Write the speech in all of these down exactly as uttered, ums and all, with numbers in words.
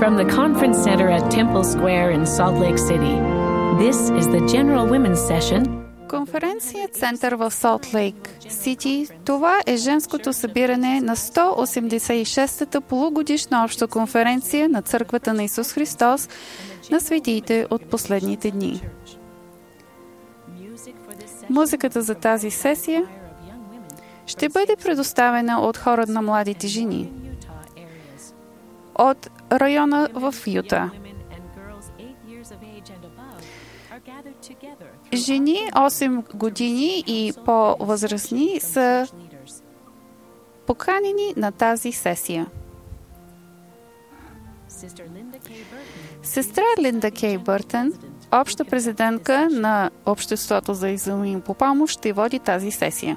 From the Conference Center at Temple Square in Salt Lake City, this is the General Women's Session. Конференция център в Солт Лейк Сити. Това е женското събиране на сто осемдесет и шестата полугодишна обща конференция на Църквата на Исус Христос на светиите от последните дни. Музиката за тази сесия ще бъде предоставена от хора на младите жени от района в Юта. Жени осем години и по-възрастни са поканени на тази сесия. Сестра Линда Кей Бъртън, обща президентка на Обществото за изумим по помощ, ще води тази сесия.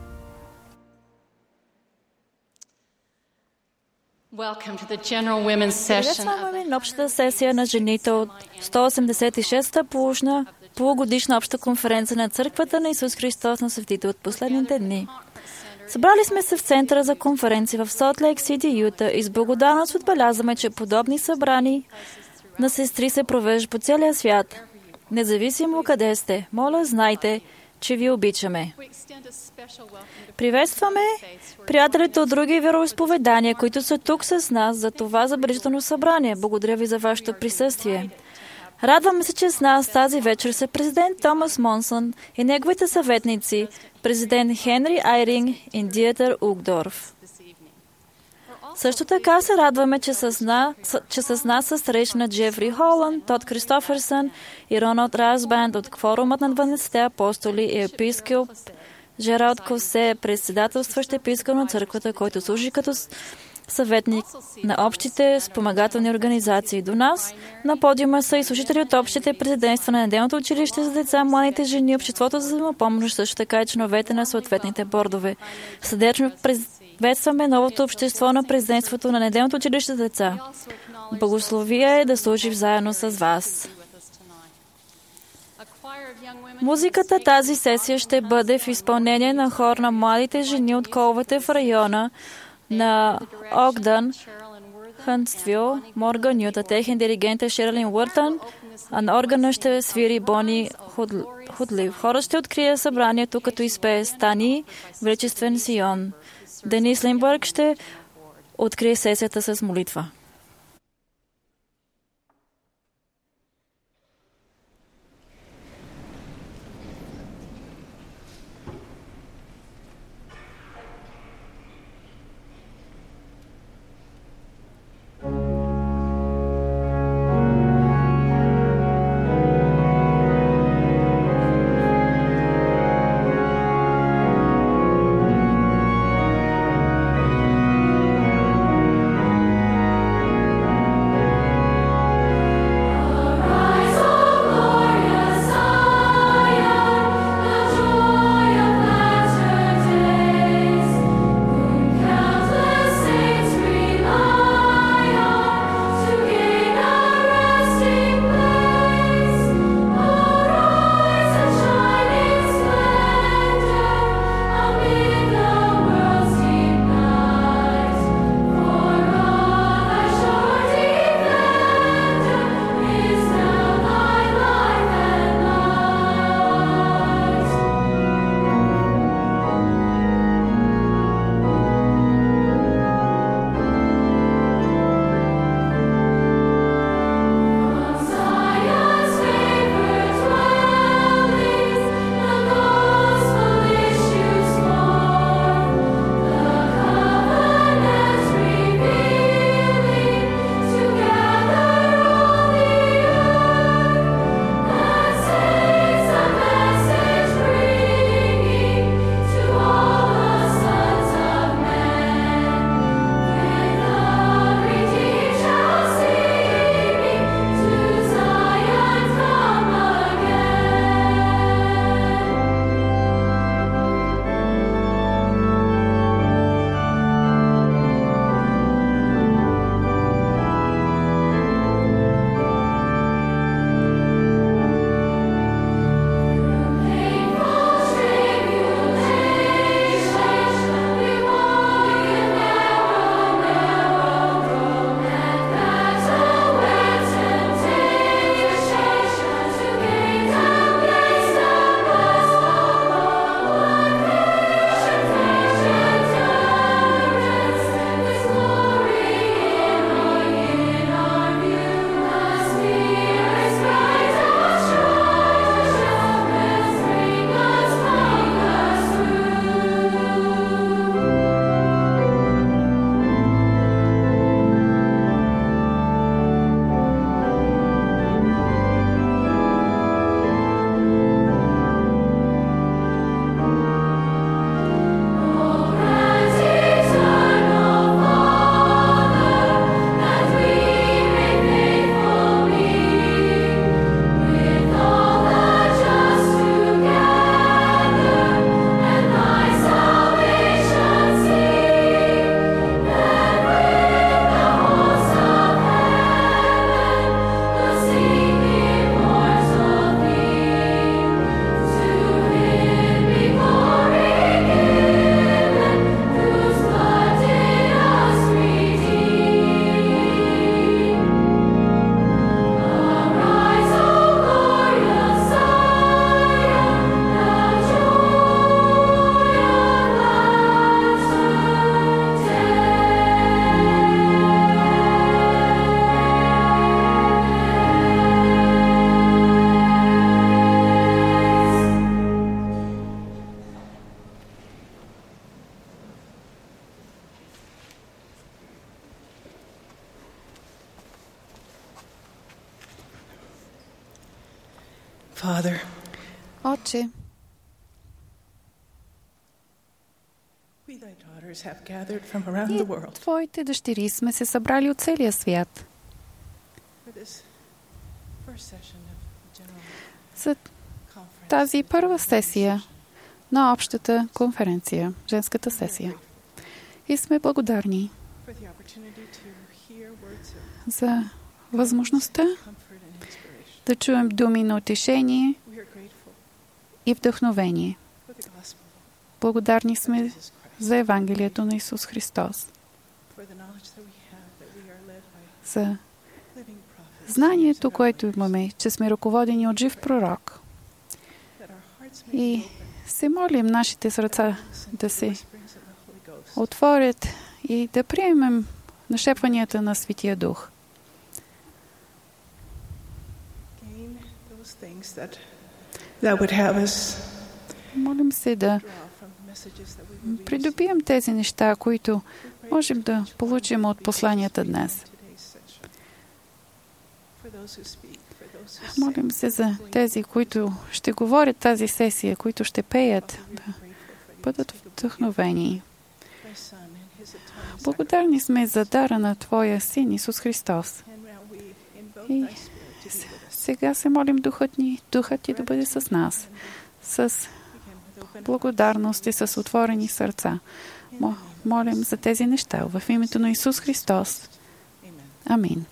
Приветстваме на общата сесия на жените от сто осемдесет и шестата полугодишна обща конференция на Църквата на Исус Христос на светите от последните дни. Събрали сме се в центъра за конференции в Солт Лейк Сити, Юта, и с благодарност отбелязваме, че подобни събрани на сестри се провеждат по целия свят. Независимо къде сте, моля, знайте, че ви обичаме. Приветстваме приятелите от други вероизповедания, които са тук с нас за това забележително събрание. Благодаря ви за вашето присъствие. Радваме се, че с нас тази вечер са президент Томас Монсън и неговите съветници, президент Хенри Айринг и Диетър Угдорф. Също така се радваме, че с, на, че с нас са срещна Джефри Холанд, Тод Кристоферсън и Роналд Расбанд от Кворумът на дванадесетте апостоли и епископ Жералд Косе, председателстващ епископ на църквата, който служи като съветник на общите спомагателни организации. До нас на подиума са и служители от общите президентства на неделното училище за деца, младите жени, обществото за взаимопомощ, също така и членовете на съответните бордове. Сърдечно приветстваме новото общество на президентството на неделното училище за деца. Благословие е да служи заедно с вас. Музиката тази сесия ще бъде в изпълнение на хор на младите жени от коловете в района на Огдън, Хънтсвил, Морган, Юта. Техен диригент е Шерлин Уъртън, а на органа ще свири Бони Худлив. Хорът ще открие събранието, като изпее Стани, величествен Сион. Денис Лимбърг ще открие сесията с молитва. Thank Father, Отче, we thy daughters have gathered from around ние, the world Твоите дъщери, сме се събрали от целия свят for this first session of general за conference. тази първа сесия на общата конференция, женската сесия. И сме благодарни For the opportunity to hear words of за възможността comfort and inspiration. да чуем думи на утешение We are grateful и вдъхновение. for the gospel Благодарни of сме Jesus Christ, за Евангелието на Исус Христос, for the knowledge that we have that we are led by за living prophets, знанието, and което outsiders, имаме, че сме ръководени от жив пророк. that our hearts may И be open, се молим нашите сърца да се whisperings of the Holy Ghost. отворят и да приемем нашепванията на Светия Дух. Gain those things that that would have us Молим се да draw from the messages that we will be придобием тези неща, които можем да получим от посланията днес. Молим се за тези, които ще говорят тази сесия, които ще пеят, да бъдат вдъхновени. Благодарни сме за дара на Твоя Син Исус Христос. И сега се молим Духът ни, Духът Ти да бъде с нас, с благодарност и с отворени сърца. Молим за тези неща в името на Исус Христос. Амин.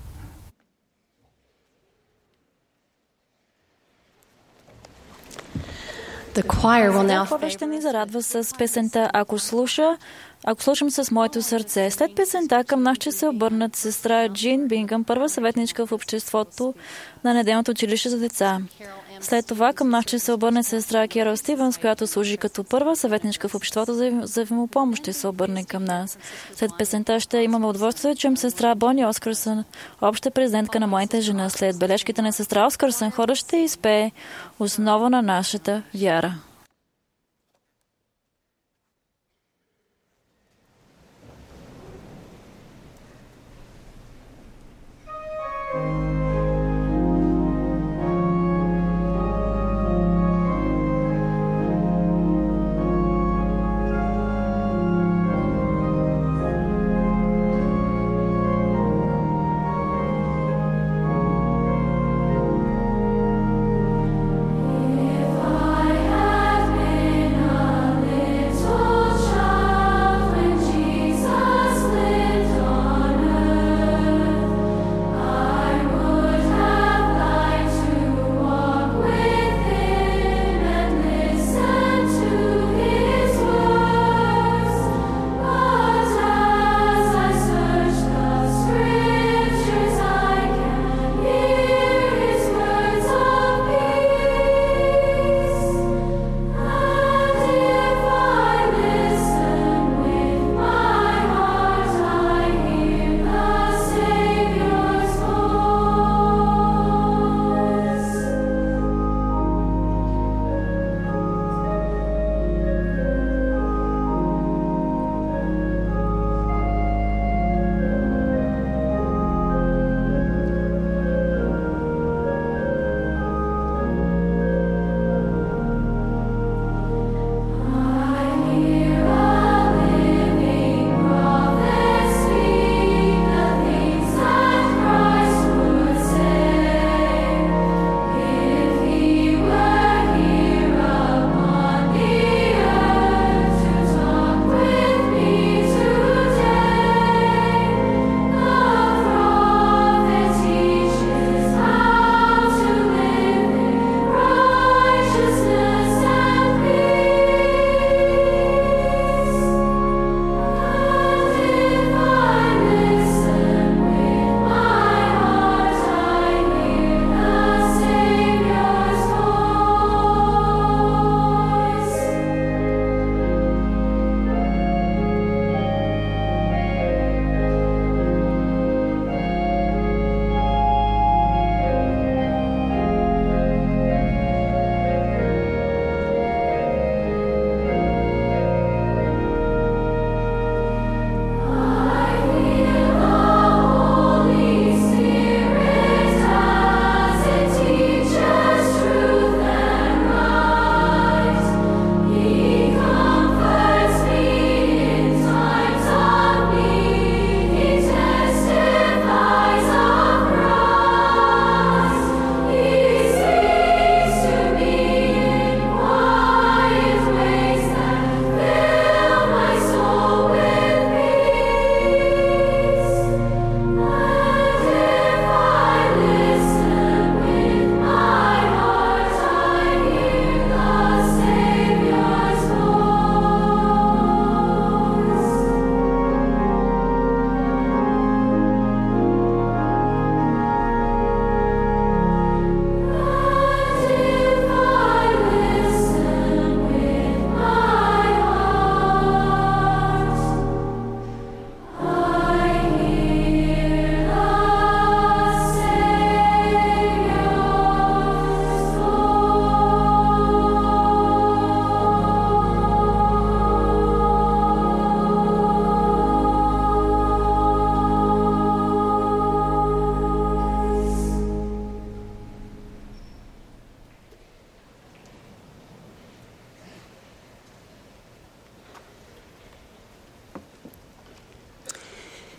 The choir will now Хората ще ни зарадва с песента «Ако слуша», ако слушам с моето сърце. След песента към нас ще се обърнат сестра Джин Бингъм, първа съветничка в обществото на неделното училище за деца. След това към нас ще се обърне сестра Керол Стивенс, която служи като първа съветничка в обществото за взаимопомощ, ще се обърне към нас. След песента ще имаме удоволствие да чуем сестра Бони Оскарсън, обща президентка на Младите жена. След бележките на сестра Оскарсън, хора ще изпее основа на нашата вяра. If I had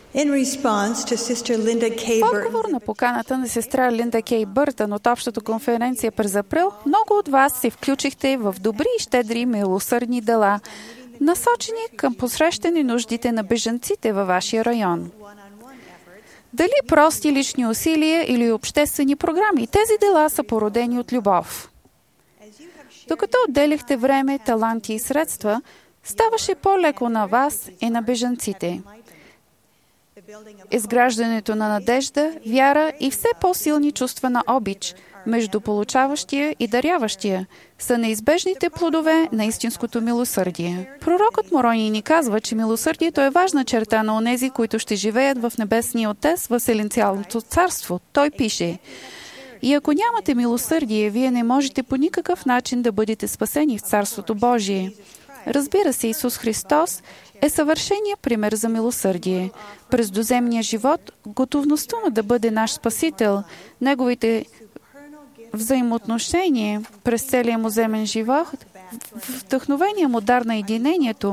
В отговор на поканата на сестра Линда Кей Бъртън от общата конференция през април, много от вас се включихте в добри и щедри милосърдни дела, насочени към посрещане нуждите на бежанците във вашия район. Дали прости лични усилия или обществени програми, тези дела са породени от любов. Докато отделяхте време, таланти и средства, ставаше по-леко на вас и на бежанците. Изграждането на надежда, вяра и все по-силни чувства на обич между получаващия и даряващия са неизбежните плодове на истинското милосърдие. Пророкът Морони ни казва, че милосърдието е важна черта на онези, които ще живеят в Небесния Отец в Селенциалното царство. Той пише: „И ако нямате милосърдие, вие не можете по никакъв начин да бъдете спасени в Царството Божие“. Разбира се, Исус Христос е съвършеният пример за милосърдие. През доземния живот, готовността му да бъде наш Спасител, неговите взаимоотношения през целия му земен живот, вдъхновения му дар на единението,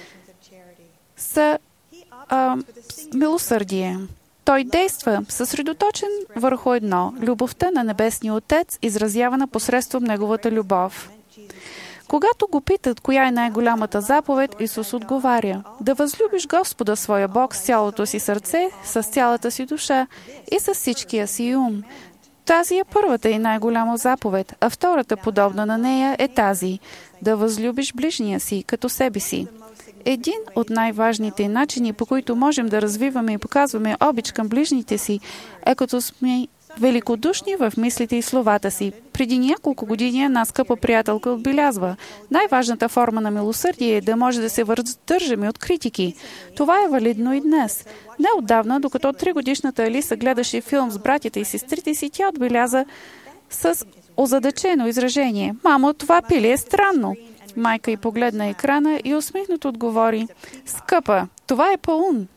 са а, милосърдие. Той действа съсредоточен върху едно – любовта на Небесния Отец, изразявана посредством неговата любов. Когато го питат коя е най-голямата заповед, Исус отговаря: „Да възлюбиш Господа своя Бог с цялото си сърце, с цялата си душа и с всичкия си ум“. Тази е първата и най-голяма заповед, а втората, подобна на нея, е тази – да възлюбиш ближния си като себе си. Един от най-важните начини, по които можем да развиваме и показваме обич към ближните си, е като сме великодушни в мислите и словата си. Преди няколко години една скъпа приятелка отбелязва: „Най-важната форма на милосърдие е да може да се въздържаме от критики“. Това е валидно и днес. Неотдавна, докато тригодишната Алиса гледаше филм с братята и сестрите си, тя отбеляза с озадачено изражение: „Мамо, това пиле е странно“. Майка й погледна екрана и усмихнато отговори: „Скъпа, това е паун“.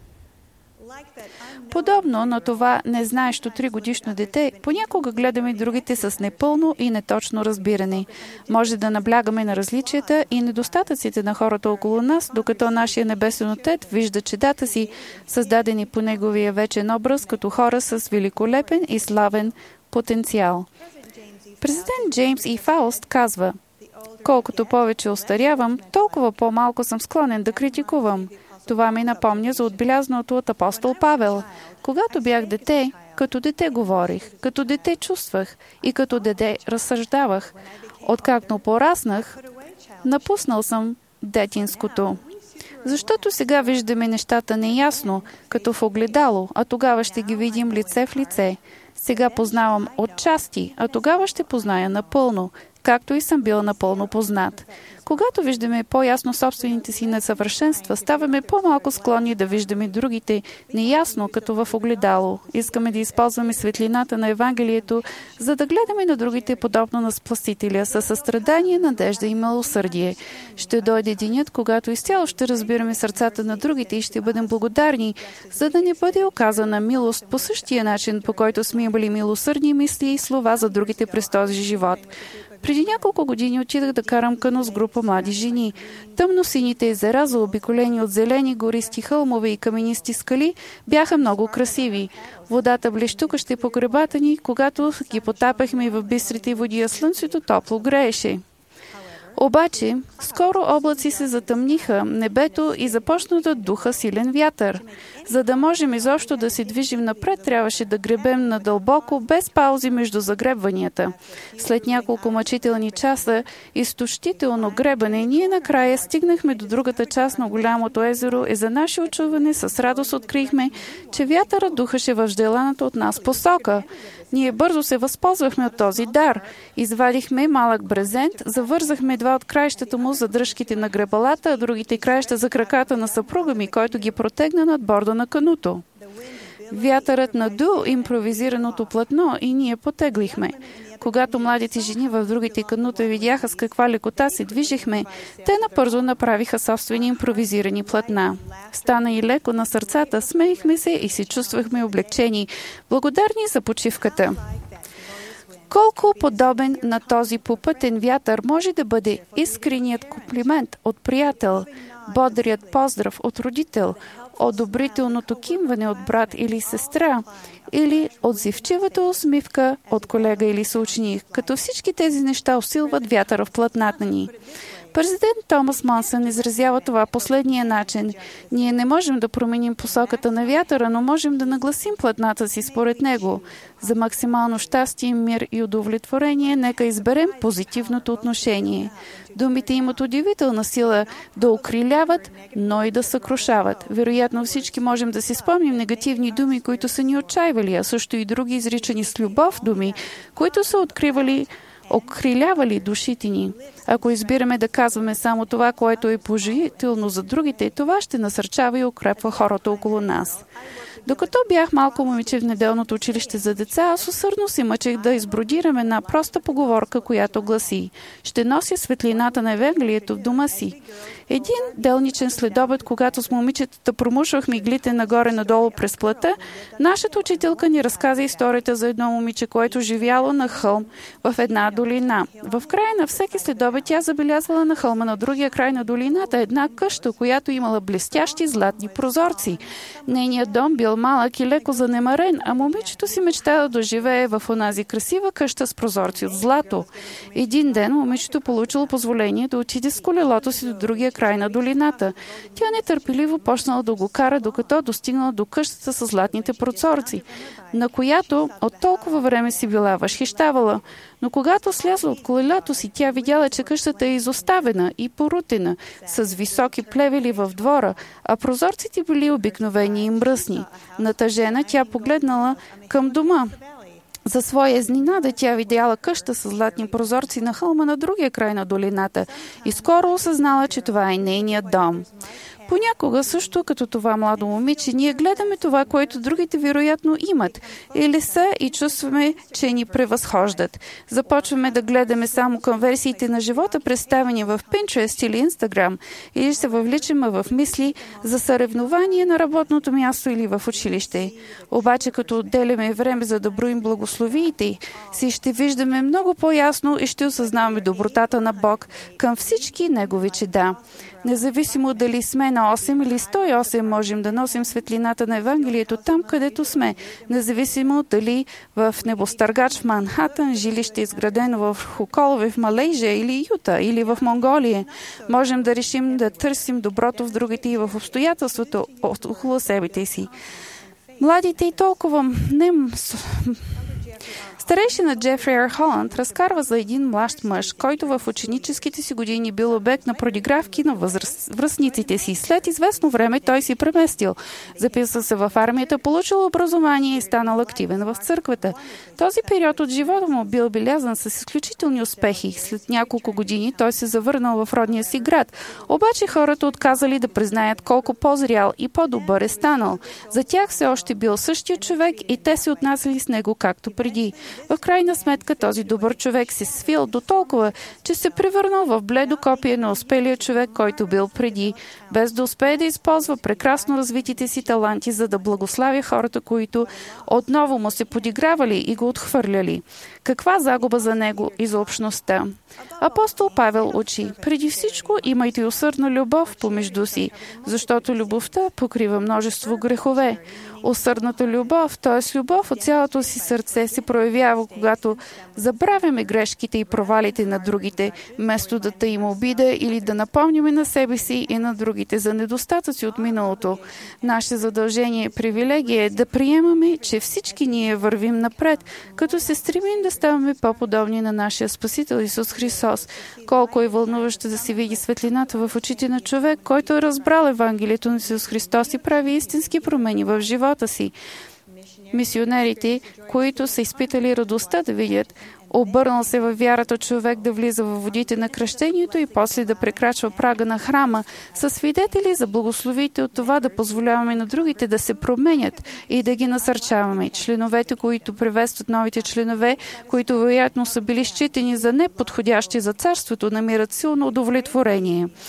Подобно на това незнаещо тригодишно дете, понякога гледаме другите с непълно и неточно разбиране. Може да наблягаме на различията и недостатъците на хората около нас, докато нашия Небесен Отец вижда чедата си, създадени по неговия вечен образ, като хора с великолепен и славен потенциал. Президент Джеймс И. Фауст казва: „Колкото повече остарявам, толкова по-малко съм склонен да критикувам“. Това ми напомня за отбелязаното от апостол Павел. „Когато бях дете, като дете говорих, като дете чувствах и като дете разсъждавах. Откакто пораснах, напуснал съм детинското“. Защото сега виждаме нещата неясно, като в огледало, а тогава ще ги видим лице в лице. Сега познавам отчасти, а тогава ще позная напълно, както и съм бил напълно познат. Когато виждаме по-ясно собствените си несъвършенства, ставаме по-малко склонни да виждаме другите неясно, като в огледало. Искаме да използваме светлината на Евангелието, за да гледаме на другите подобно на Спасителя, със състрадание, надежда и милосърдие. Ще дойде денят, когато изцяло ще разбираме сърцата на другите и ще бъдем благодарни, за да не бъде оказана милост по същия начин, по който сме имали милосърдни мисли и слова за другите през този живот. Преди няколко години отидах да карам кано с група млади жени. Тъмносините езера, заобиколени от зелени гористи хълмове и каменисти скали, бяха много красиви. Водата блещукаше по гребата ни, когато ги потапахме в бистрите води, а слънцето топло грееше. Обаче, скоро облаци се затъмниха небето и започна да духа силен вятър. За да можем изобщо да се движим напред, трябваше да гребем надълбоко, без паузи между загребванията. След няколко мъчителни часа изтощително гребане, ние накрая стигнахме до другата част на голямото езеро и за наше очуване с радост открихме, че вятърът духаше в желаната от нас посока. Ние бързо се възползвахме от този дар. Извадихме малък брезент, завързахме два от краищата му за дръжките на гребалата, а другите краища за краката на съпруга ми, който ги протегна над борда на кануто. Вятърът наду импровизираното платно и ние потеглихме. Когато младите жени в другите канута видяха с каква лекота се движихме, те напързо направиха собствени импровизирани платна. Стана и леко на сърцата, смеихме се и се чувствахме облегчени, благодарни за почивката. Колко подобен на този попътен вятър може да бъде искреният комплимент от приятел, бодрият поздрав от родител, одобрителното кимване от брат или сестра, или отзивчивата усмивка от колега или съученик, като всички тези неща усилват вятъра в платната ни. Президент Томас Монсън изразява това последния начин. Ние не можем да променим посоката на вятъра, но можем да нагласим платната си според него. За максимално щастие, мир и удовлетворение, нека изберем позитивното отношение. Думите имат удивителна сила да окриляват, но и да съкрушават. Вероятно всички можем да си спомним негативни думи, които са ни отчаивали, а също и други изричани с любов думи, които са откривали окрилявали душите ни. Ако избираме да казваме само това, което е положително за другите, това ще насърчава и укрепва хората около нас. Докато бях малко момиче в неделното училище за деца, аз усърдно си мъчех да избродирам една проста поговорка, която гласи: «Ще нося светлината на Евангелието в дома си». Един делничен следобед, когато с момичетата промушвахме иглите нагоре-надолу през плата, нашата учителка ни разказа историята за едно момиче, което живяло на хълм в една долина. В края на всеки следобед тя забелязвала на хълма на другия край на долината една къща, която имала блестящи златни прозорци. Нейният дом бил малък и леко занемарен, а момичето си мечтала да живее в онази красива къща с прозорци от злато. Един ден момичето получило позволение да отиде с колелото си до другия край на долината. Тя нетърпеливо почнала да го кара, докато достигнала до къщата с златните прозорци, на която от толкова време си била възхищавала. Но когато слязла от колелото си, тя видяла, че къщата е изоставена и порутена, с високи плевели в двора, а прозорците били обикновени и мръсни. Натъжена, тя погледнала към дома. За своя изненада тя видяла къща с златни прозорци на хълма на другия край на долината и скоро осъзнала, че това е нейният дом. Понякога също като това младо момиче, ние гледаме това, което другите вероятно имат или са и чувстваме, че ни превъзхождат. Започваме да гледаме само към версиите на живота, представени в Pinterest или Instagram, или се въвличаме в мисли за съревнование на работното място или в училище. Обаче, като отделяме време за да броим благословиите си, ще виждаме много по-ясно и ще осъзнаваме добротата на Бог към всички Негови чеда. Независимо дали сме на осем или сто и осем, можем да носим светлината на Евангелието там, където сме. Независимо дали в небостъргач в Манхатън, жилище изградено в Хуколове в Малайзия или Юта, или в Монголия, можем да решим да търсим доброто в другите и в обстоятелството около себе си. Младите и толкова не... Старейшина Джефри Р. Холанд разкарва за един млад мъж, който в ученическите си години бил обект на продигравки на връстниците си. След известно време той си преместил. Записал се в армията, получил образование и станал активен в църквата. Този период от живота му бил белязан с изключителни успехи. След няколко години той се завърнал в родния си град. Обаче хората отказали да признаят колко по-зрял и по-добър е станал. За тях все още бил същия човек и те се отнасяли с него както преди. В крайна сметка този добър човек се свил до толкова, че се превърнал в бледо копие на успелия човек, който бил преди, без да успее да използва прекрасно развитите си таланти, за да благославя хората, които отново му се подигравали и го отхвърляли. Каква загуба за него и за общността! Апостол Павел учи: преди всичко имайте усърдна любов помежду си, защото любовта покрива множество грехове. Усърдната любов, т.е. любов от цялото си сърце, се проявява, когато забравяме грешките и провалите на другите, вместо да таим обида или да напомняме на себе си и на другите за недостатъци от миналото. Наше задължение и привилегия е да приемаме, че всички ние вървим напред, като се стремим да ставаме по-подобни на нашия Спасител Исус Христос. Колко е вълнуващо да се види светлината в очите на човек, който е разбрал Евангелието на Исус Христос и прави истински промени в живота си. Мисионерите, които са изпитали радостта да видят обърнал се във вярата човек да влиза във водите на кръщението и после да прекрачва прага на храма, са свидетели за благословите от това да позволяваме на другите да се променят и да ги насърчаваме. Членовете, които приветстват новите членове, които вероятно са били считани за неподходящи за царството, намират силно удовлетворение.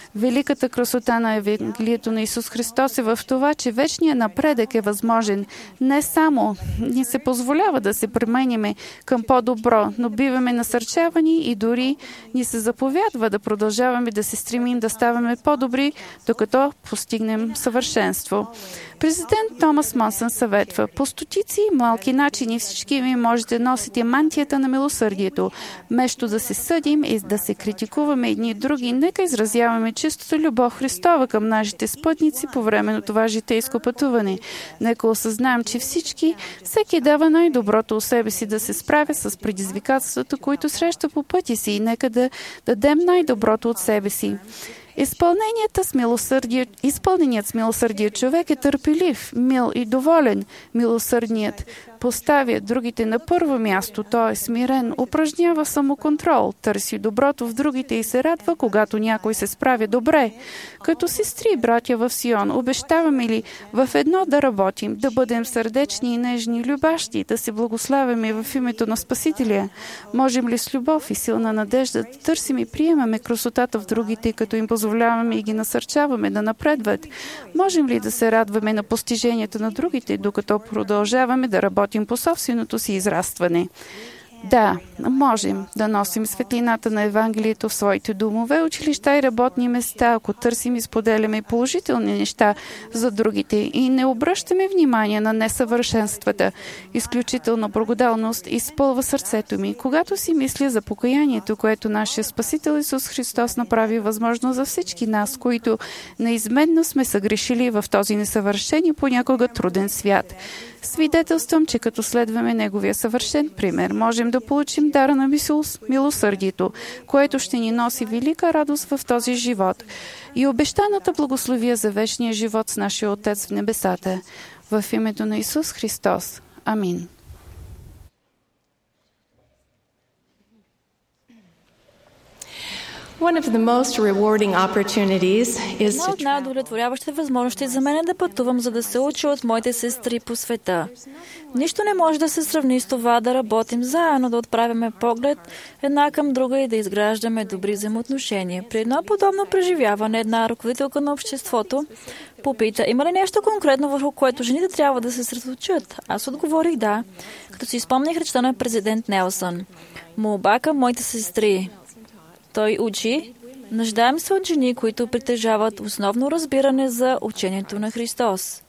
Великата красота на Евангелието на Исус Христос е в това, че вечният напредък е възможен. Не само ни се позволява да се премениме към по-добро, но биваме насърчавани и дори ни се заповядва да продължаваме да се стремим да ставаме по-добри, докато постигнем съвършенство. Президент Томас Монсън съветва: по стотици и малки начини всички ви можете да носите мантията на милосърдието. Вместо да се съдим и да се критикуваме едни и други, нека изразяваме чистата любов Христова към нашите спътници по време на това житейско пътуване. Нека осъзнаем, че всички, всеки дава най-доброто от себе си да се справя с предизвикателствата, които среща по пътя си, и нека да дадем най-доброто от себе си. Изпълнението с милосърдие, изпълненият с милосърдие човек е търпелив, мил и доволен. Милосърдният поставя другите на първо място, той е смирен, упражнява самоконтрол, търси доброто в другите и се радва, когато някой се справя добре. Като сестри и братя в Сион, обещаваме ли в едно да работим, да бъдем сърдечни и нежни, любащи, да се благославяме в името на Спасителя? Можем ли с любов и силна надежда да търсим и приемаме красотата в другите, като им позволяваме и ги насърчаваме да напредват? Можем ли да се радваме на постиженията на другите, докато продължаваме да работим по собственото си израстване? Да, можем да носим светлината на Евангелието в своите домове, училища и работни места, ако търсим и споделяме положителни неща за другите и не обръщаме внимание на несъвършенствата. Изключителна благодарност изпълва сърцето ми, когато си мисля за покаянието, което нашия Спасител Исус Христос направи възможно за всички нас, които неизменно сме съгрешили в този несъвършен и понякога труден свят. Свидетелствам, че като следваме Неговия съвършен пример, можем да получим дара на милосърдието, което ще ни носи велика радост в този живот и обещаната благословия за вечния живот с нашия Отец в небесата. В името на Исус Христос. Амин. One of the most rewarding opportunities is Една to от най-удовлетворяващите възможности за мен е да пътувам, за да се уча от моите сестри по света. Нищо не може да се сравни с това да работим заедно, да отправяме поглед една към друга и да изграждаме добри взаимоотношения. При едно подобно преживяване, една ръководителка на обществото попита: има ли нещо конкретно, върху което жените трябва да се съсредоточат? Аз отговорих да, като си спомних речта на президент Нелсън. Молба към моите сестри. Той учи: нуждаем се от жени, които притежават основно разбиране за учението на Христос.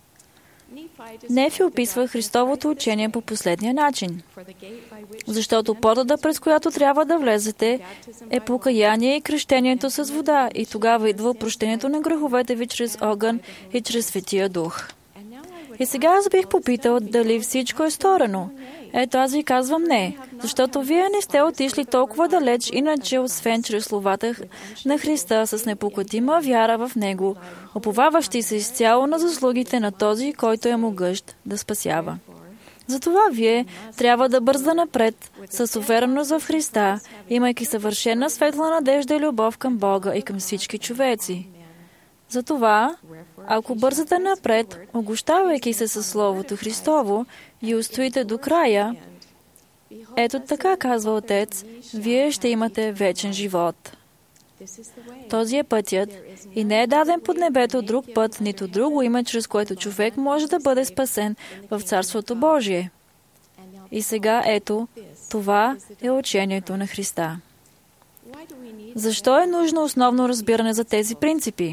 Нефи описва Христовото учение по последния начин. Защото портата, през която трябва да влезете, е покаяние и кръщението с вода, и тогава идва прощението на греховете ви чрез огън и чрез Светия Дух. И сега аз бих попитал дали всичко е сторено. Ето аз ви казвам не, защото вие не сте отишли толкова далеч, иначе освен чрез словата на Христа с непокътима вяра в Него, уповаващи се изцяло на заслугите на този, който е могъщ да спасява. Затова вие трябва да бърза напред с увереност в Христа, имайки съвършена светла надежда и любов към Бога и към всички човеци. Затова, ако бързате напред, огощавайки се със Словото Христово и устоите до края, ето така казва Отец, вие ще имате вечен живот. Този е пътят и не е даден под небето друг път, нито друго име, чрез което човек може да бъде спасен в Царството Божие. И сега ето, това е учението на Христа. Защо е нужно основно разбиране за тези принципи?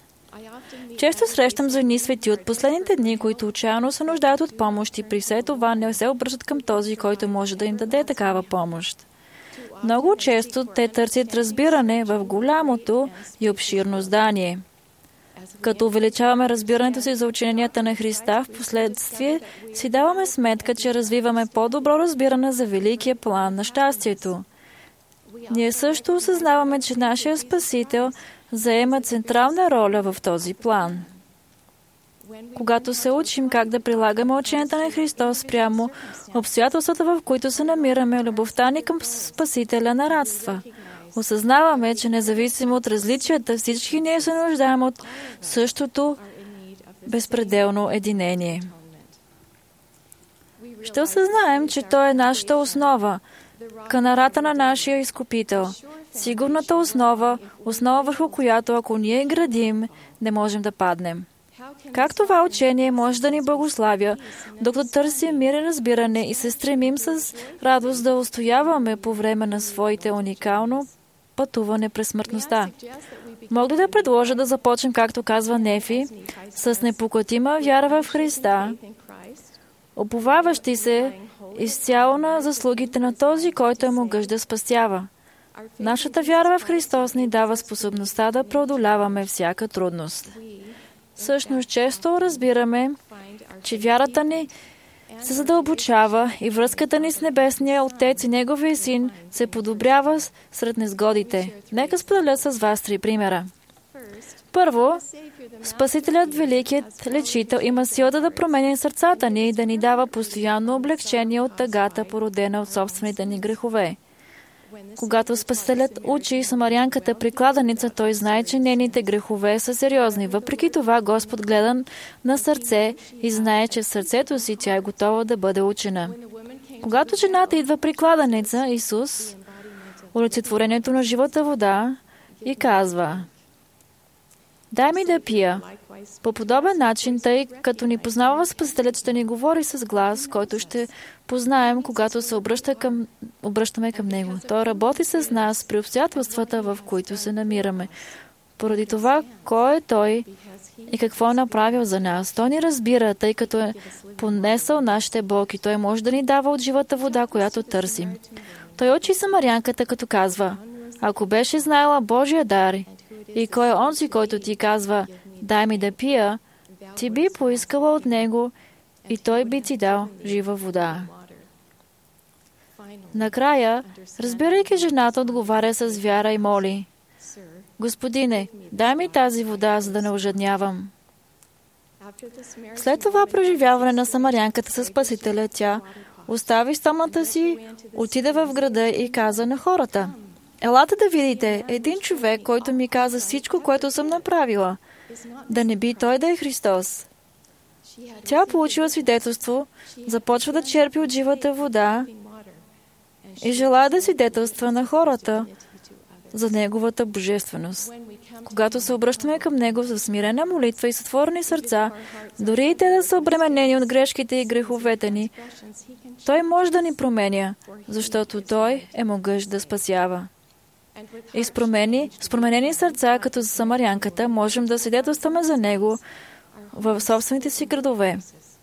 Често срещам жени свети от последните дни, които отчаяно се нуждаят от помощ и при все това не се обръщат към този, който може да им даде такава помощ. Много често те търсят разбиране в голямото и обширно здание. Като увеличаваме разбирането си за ученията на Христа, в последствие си даваме сметка, че развиваме по-добро разбиране за великия план на щастието. Ние също осъзнаваме, че нашия Спасител заема централна роля в този план. Когато се учим как да прилагаме ученията на Христос прямо обстоятелствата, в които се намираме, любовта ни към Спасителя нараства. Осъзнаваме, че независимо от различията, всички ние се нуждаем от същото безпределно единение. Ще осъзнаем, че Той е нашата основа, канарата на нашия Изкупител, сигурната основа, основа върху която, ако ние градим, не можем да паднем. Как това учение може да ни благославя, докато търсим мир и разбиране и се стремим с радост да устояваме по време на своите уникално пътуване през смъртността? Мога ли да предложа да започнем, както казва Нефи, с непоклатима вяра в Христа, уповаващи се изцяло на заслугите на този, който е могъщ да спасява. Нашата вяра в Христос ни дава способността да преодоляваме всяка трудност. Всъщност, често разбираме, че вярата ни се задълбочава и връзката ни с Небесния Отец и Неговия Син се подобрява сред незгодите. Нека споделя с вас три примера. Първо, Спасителят, великият лечител, има силата да променя сърцата ни и да ни дава постоянно облегчение от тъгата, породена от собствените ни грехове. Когато Спасителят учи самарянката при кладенеца, той знае, че нейните грехове са сериозни. Въпреки това, Господ гледа на сърце и знае, че в сърцето си тя е готова да бъде учена. Когато жената идва при кладенеца, Исус, олицетворението на живата вода, и казва: дай ми да пия. По подобен начин, тъй като ни познава Спасителят, ще ни говори с глас, който ще познаем, когато се обръща към, обръщаме към Него. Той работи с нас при обстоятелствата, в които се намираме. Поради това, кой е Той и какво е направил за нас. Той ни разбира, тъй като е понесъл нашите болки. Той може да ни дава от живата вода, която търсим. Той учи самарянката, като казва: ако беше знаела Божия дар и кой е онзи, който ти казва: дай ми да пия, ти би поискала от него и той би ти дал жива вода. Накрая, разбирайки, жената отговаря с вяра и моли: Господине, дай ми тази вода, за да не ожеднявам. След това преживяване на самарянката със Спасителя, тя остави стомната си, отиде в града и каза на хората: елате да видите един човек, който ми каза всичко, което съм направила. Да не би той да е Христос. Тя получила свидетелство, започва да черпи от живата вода и желая да свидетелства на хората за Неговата божественост. Когато се обръщаме към Него за смирена молитва и с отворени сърца, дори и те да са обременени от грешките и греховете ни, Той може да ни променя, защото Той е могъщ да спасява. И с, промени, с променени сърца, като за самарянката, можем да свидетелстваме за Него в собствените си градове,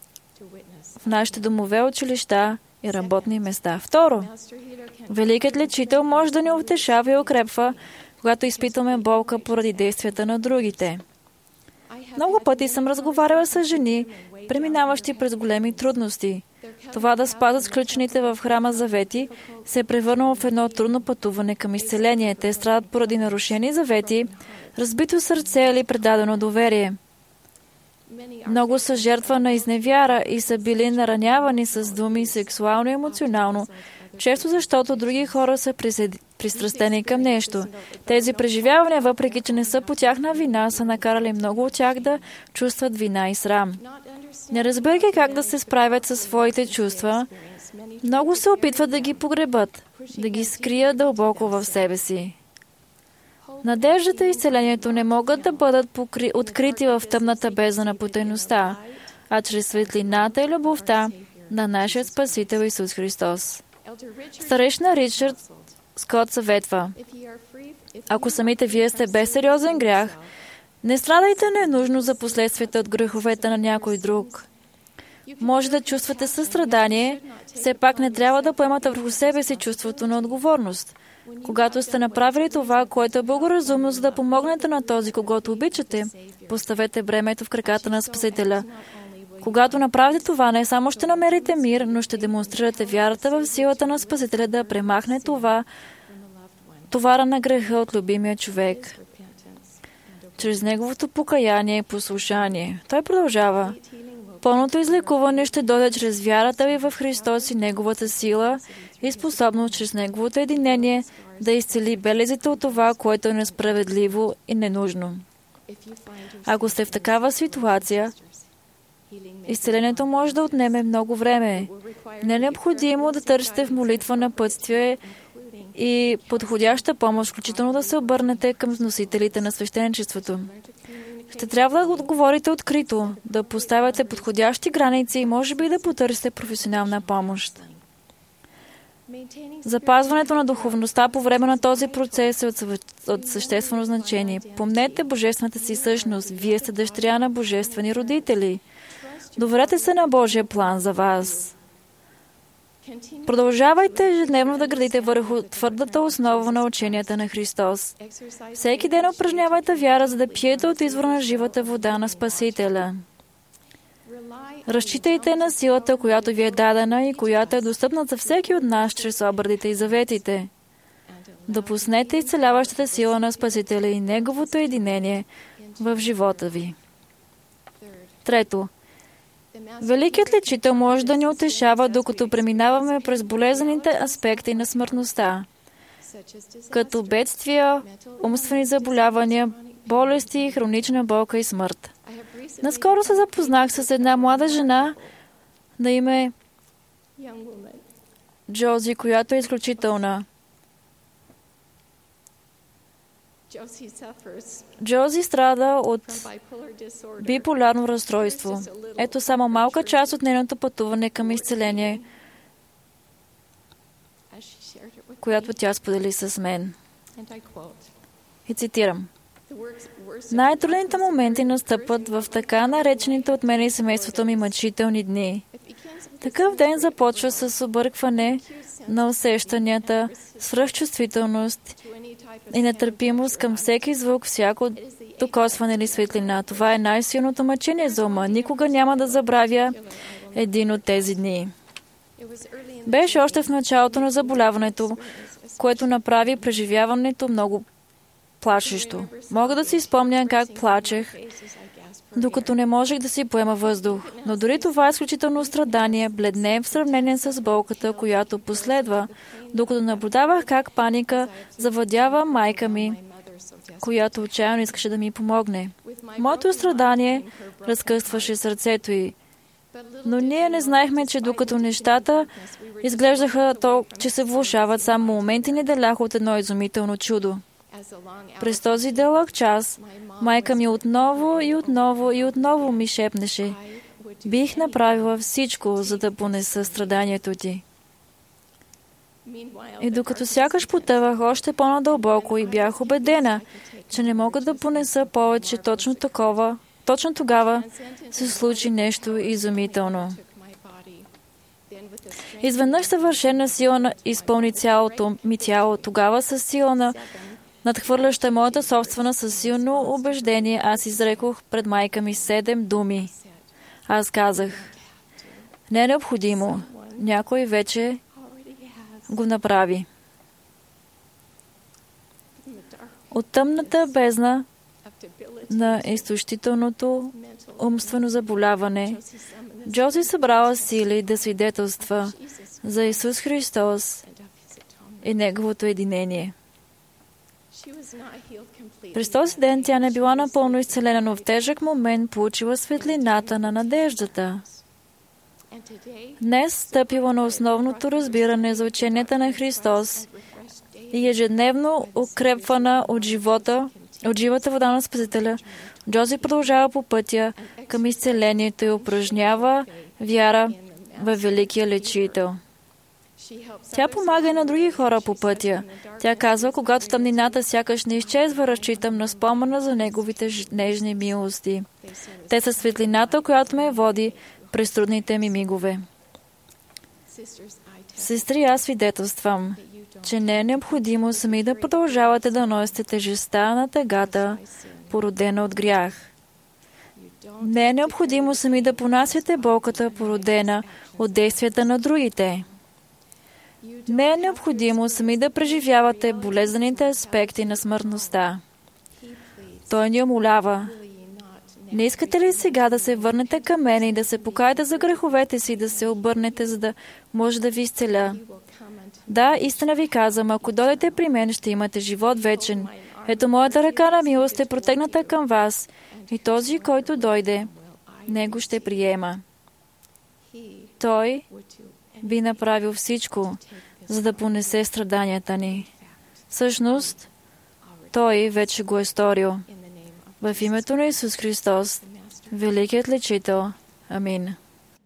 в нашите домове, училища и работни места. Второ, великият лечител може да ни утешава и укрепва, когато изпитваме болка поради действията на другите. Много пъти съм разговаряла с жени, преминаващи през големи трудности. Това да спазват сключените в храма завети се е превърнало в едно трудно пътуване към изцеление. Те страдат поради нарушени завети, разбито сърце или предадено доверие. Много са жертва на изневяра и са били наранявани с думи сексуално и емоционално, често защото други хора са пристрастени към нещо. Тези преживявания, въпреки че не са по тяхна вина, са накарали много от тях да чувстват вина и срам. Не разбирайки как да се справят със своите чувства, много се опитват да ги погребат, да ги скрият дълбоко в себе си. Надеждата и изцелението не могат да бъдат покри... открити в тъмната бездна на потайността, а чрез светлината и любовта на нашия Спасител Исус Христос. Старейшина Ричард Скот съветва: ако самите вие сте без сериозен грях, не страдайте ненужно за последствията от греховете на някой друг. Може да чувствате състрадание, все пак не трябва да поемате върху себе си чувството на отговорност. Когато сте направили това, което е благоразумно, за да помогнете на този, когото обичате, поставете бремето в краката на Спасителя. Когато направите това, не само ще намерите мир, но ще демонстрирате вярата в силата на Спасителя да премахне това товара на греха от любимия човек. Чрез неговото покаяние и послушание. Той продължава: пълното излекуване ще дойде чрез вярата ви в Христос и Неговата сила и способност чрез Неговото единение да изцели белезите от това, което е несправедливо и ненужно. Ако сте в такава ситуация, изцелението може да отнеме много време. Не е необходимо да търсите в молитва напътствие и подходяща помощ, включително да се обърнете към носителите на свещеничеството. Ще трябва да отговорите открито, да поставяте подходящи граници и може би да потърсите професионална помощ. Запазването на духовността по време на този процес е от, от съществено значение. Помнете божествената си същност. Вие сте дъщеря на божествени родители. Доверете се на Божия план за вас. Продължавайте ежедневно да градите върху твърдата основа на ученията на Христос. Всеки ден упражнявайте вяра, за да пиете от извора на живата вода на Спасителя. Разчитайте на силата, която ви е дадена и която е достъпна за всеки от нас чрез обредите и заветите. Допуснете изцеляващата сила на Спасителя и Неговото единение в живота ви. Трето. Великият лечител може да ни утешава, докато преминаваме през болезнените аспекти на смъртността, като бедствия, умствени заболявания, болести, хронична болка и смърт. Наскоро се запознах с една млада жена на име Джози, която е изключителна. Джози страда от биполярно разстройство. Ето само малка част от нейното пътуване към изцеление, която тя сподели с мен. И цитирам. Най-трудните моменти настъпват в така наречените от мен и семейството ми мъчителни дни. Такъв ден започва с объркване на усещанията, свръхчувствителност и нетърпимост към всеки звук, всяко докосване или светлина. Това е най-силното мъчение за ума. Никога няма да забравя един от тези дни. Беше още в началото на заболяването, което направи преживяването много плашещо. Мога да си спомня как плачех, докато не можех да си поема въздух. Но дори това изключително страдание бледне в сравнение с болката, която последва, докато наблюдавах как паника завладява майка ми, която отчаяно искаше да ми помогне. Моето страдание разкъсваше сърцето й. Но ние не знаехме, че докато нещата изглеждаха то, че се влошават, само моменти не деляха от едно изумително чудо. През този дълъг час, майка ми отново и отново и отново ми шепнеше: бих направила всичко, за да понеса страданието ти. И докато сякаш потъвах още по-надълбоко и бях убедена, че не мога да понеса повече точно такова, точно тогава се случи нещо изумително. Изведнъж съвършена сила изпълни цялото ми тяло. Тогава със сила на надхвърляща моята собствена, със силно убеждение, аз изрекох пред майка ми седем думи. Аз казах: не е необходимо. Някой вече го направи. От тъмната бездна на изтощителното умствено заболяване, Джози събрала сили да свидетелства за Исус Христос и Неговото единение. През този ден тя не била напълно изцелена, но в тежък момент получила светлината на надеждата. Днес стъпила на основното разбиране за ученията на Христос и ежедневно укрепвана от живота, от живата вода на Спасителя, Джози продължава по пътя към изцелението и упражнява вяра във Великия Лечител. Тя помага и на други хора по пътя. Тя казва: когато тъмнината сякаш не изчезва, разчитам на спомена за Неговите нежни милости. Те са светлината, която ме води през трудните ми мигове. Сестри, аз свидетелствам, че не е необходимо сами да продължавате да носите тежестта на тъгата, породена от грях. Не е необходимо сами да понасяте болката, породена от действията на другите. Не е необходимо сами да преживявате болезнените аспекти на смъртността. Той ни умолява: не искате ли сега да се върнете към мен и да се покаете за греховете си, да се обърнете, за да може да ви изцеля? Да, истина ви казвам, ако дойдете при мен, ще имате живот вечен. Ето, моята ръка на милост е протегната към вас и този, който дойде, него ще приема. Той би направил всичко, за да понесе страданията ни. Всъщност, Той вече го е сторил. В името на Исус Христос, Великият Лечител. Амин.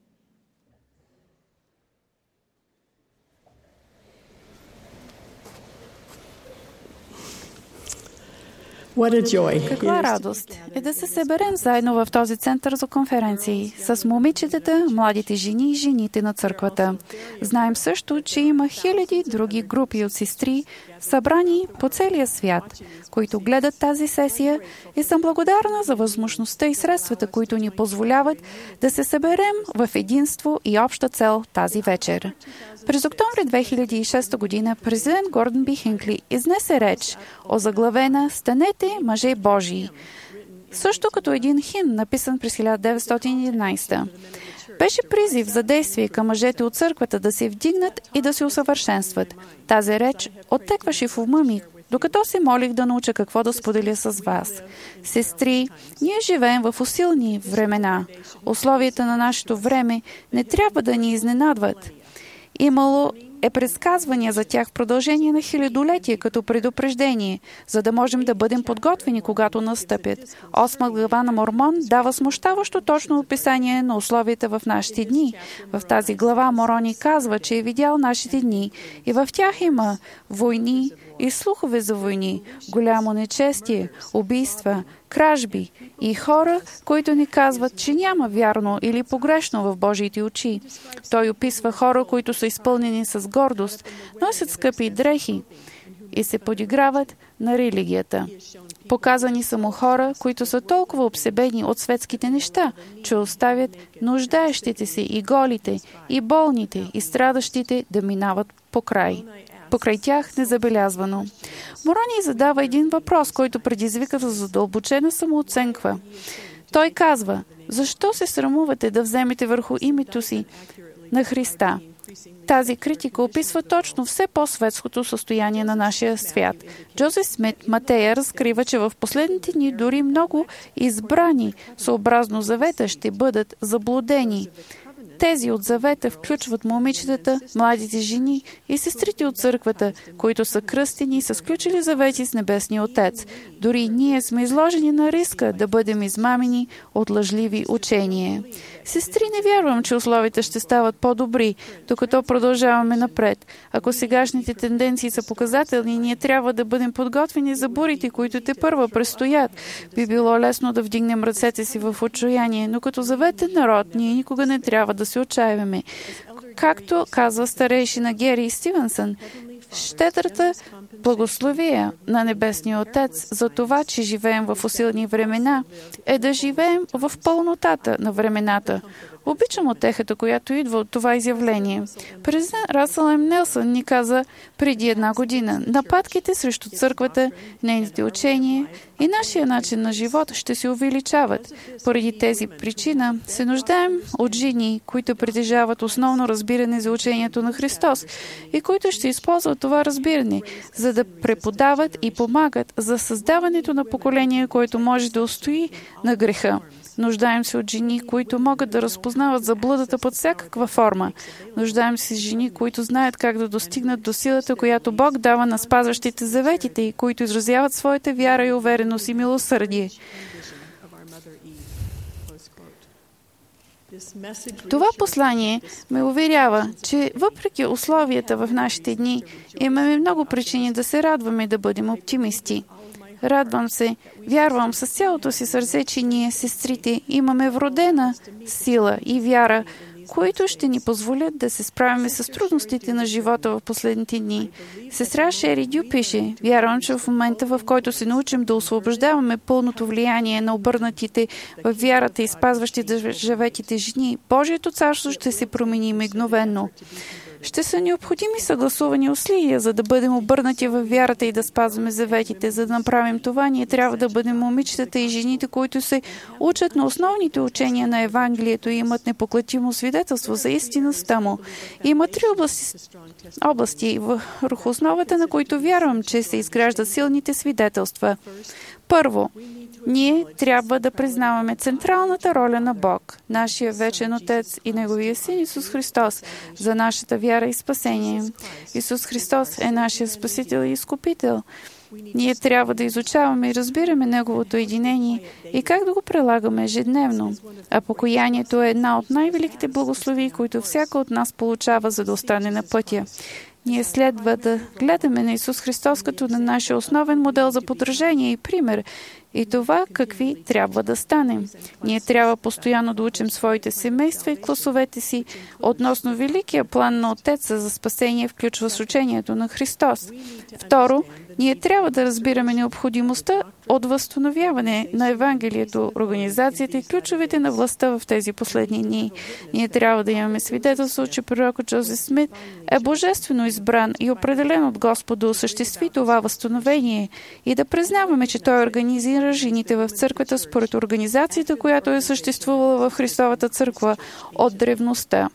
Каква радост е да се съберем заедно в този център за конференции с момичетата, младите жени и жените на църквата. Знаем също, че има хиляди други групи от сестри, събрани по целия свят, които гледат тази сесия, и съм благодарна за възможността и средствата, които ни позволяват да се съберем в единство и обща цел тази вечер. През октомври две хиляди и шеста година президент Гордън Би Хинкли изнесе реч, озаглавена «Станете мъже Божии», също като един химн, написан през хиляда деветстотин и единадесета. Беше призив за действие към мъжете от църквата да се вдигнат и да се усъвършенстват. Тази реч оттекваше в ума ми, докато се молих да науча какво да споделя с вас. Сестри, ние живеем в усилни времена. Условията на нашето време не трябва да ни изненадват. Имало е предсказвания за тях в продължение на хилядолетия като предупреждение, за да можем да бъдем подготвени, когато настъпят. Осма глава на Мормон дава смущаващо точно описание на условията в нашите дни. В тази глава Морони казва, че е видял нашите дни и в тях има войни и слухове за войни, голямо нечестие, убийства, кражби и хора, които ни казват, че няма вярно или погрешно в Божиите очи. Той описва хора, които са изпълнени с гордост, носят скъпи дрехи и се подиграват на религията. Показани са му хора, които са толкова обсебени от светските неща, че оставят нуждаещите се и голите, и болните, и страдащите да минават по край. Покрай тях незабелязвано. Морони задава един въпрос, който предизвика за задълбочена самооценка. Той казва: защо се срамувате да вземете върху името си на Христа? Тази критика описва точно все по-светското състояние на нашия свят. Джозеф Смит Матея разкрива, че в последните дни дори много избрани, съобразно завета, ще бъдат заблудени. Тези от завета включват момичетата, младите жени и сестрите от църквата, които са кръстени и са сключили завети с Небесния Отец. Дори ние сме изложени на риска да бъдем измамени от лъжливи учения. Сестри, не вярвам, че условията ще стават по-добри, докато продължаваме напред. Ако сегашните тенденции са показателни, ние трябва да бъдем подготвени за бурите, които те първа предстоят. Би било лесно да вдигнем ръцете си в отчаяние, но като заветен народ, ние никога не трябва да се отчаиваме. Както казва старейшина Гери Стивенсън, щедрата благословия на Небесния Отец за това, че живеем в усилни времена, е да живеем в пълнотата на времената. Обичам утехата, която идва от това изявление. Президент Расъл М. Нелсън ни каза преди една година: нападките срещу църквата, нейните учения и нашия начин на живот ще се увеличават. Поради тези причина се нуждаем от жени, които притежават основно разбиране за учението на Христос и които ще използват това разбиране, за да преподават и помагат за създаването на поколение, което може да устои на греха. Нуждаем се от жени, които могат да разпознават заблудата под всякаква форма. Нуждаем се жени, които знаят как да достигнат до силата, която Бог дава на спазващите заветите и които изразяват своята вяра и увереност и милосърдие. Това послание ме уверява, че въпреки условията в нашите дни, имаме много причини да се радваме и да бъдем оптимисти. Радвам се, вярвам с цялото си сърце, че ние, сестрите, имаме вродена сила и вяра, които ще ни позволят да се справим с трудностите на живота в последните дни. Сестра Шери Дю пише: вярвам, че в момента, в който се научим да освобождаваме пълното влияние на обърнатите в вярата и спазващите заветите жени, Божието царство ще се промени мигновено. Ще са необходими съгласувани усилия, за да бъдем обърнати във вярата и да спазваме заветите. За да направим това, ние трябва да бъдем момичетата и жените, които се учат на основните учения на Евангелието и имат непоклатимо свидетелство за истинността му. Има три области, области върху основата на които вярвам, че се изграждат силните свидетелства. Първо, Ние трябва да признаваме централната роля на Бог, нашия вечен Отец и Неговия Син Исус Христос за нашата вяра и спасение. Исус Христос е нашия Спасител и Изкупител. Ние трябва да изучаваме и разбираме Неговото единение и как да го прилагаме ежедневно. А покаянието е една от най-великите благословии, които всяка от нас получава, за да остане на пътя. Ние следва да гледаме на Исус Христос като на нашия основен модел за подражание и пример, и това какви трябва да станем. Ние трябва постоянно да учим своите семейства и класовете си относно великия план на Отеца за спасение, включва с учението на Христос. Второ, ние трябва да разбираме необходимостта от възстановяване на Евангелието, организацията и ключовете на властта в тези последни дни. Ние трябва да имаме свидетелство, че пророкът Джозеф Смит е божествено избран и определен от Господ да осъществи това възстановение и да признаваме, че той организира жените в църквата според организацията, която е съществувала в Христовата църква от древността.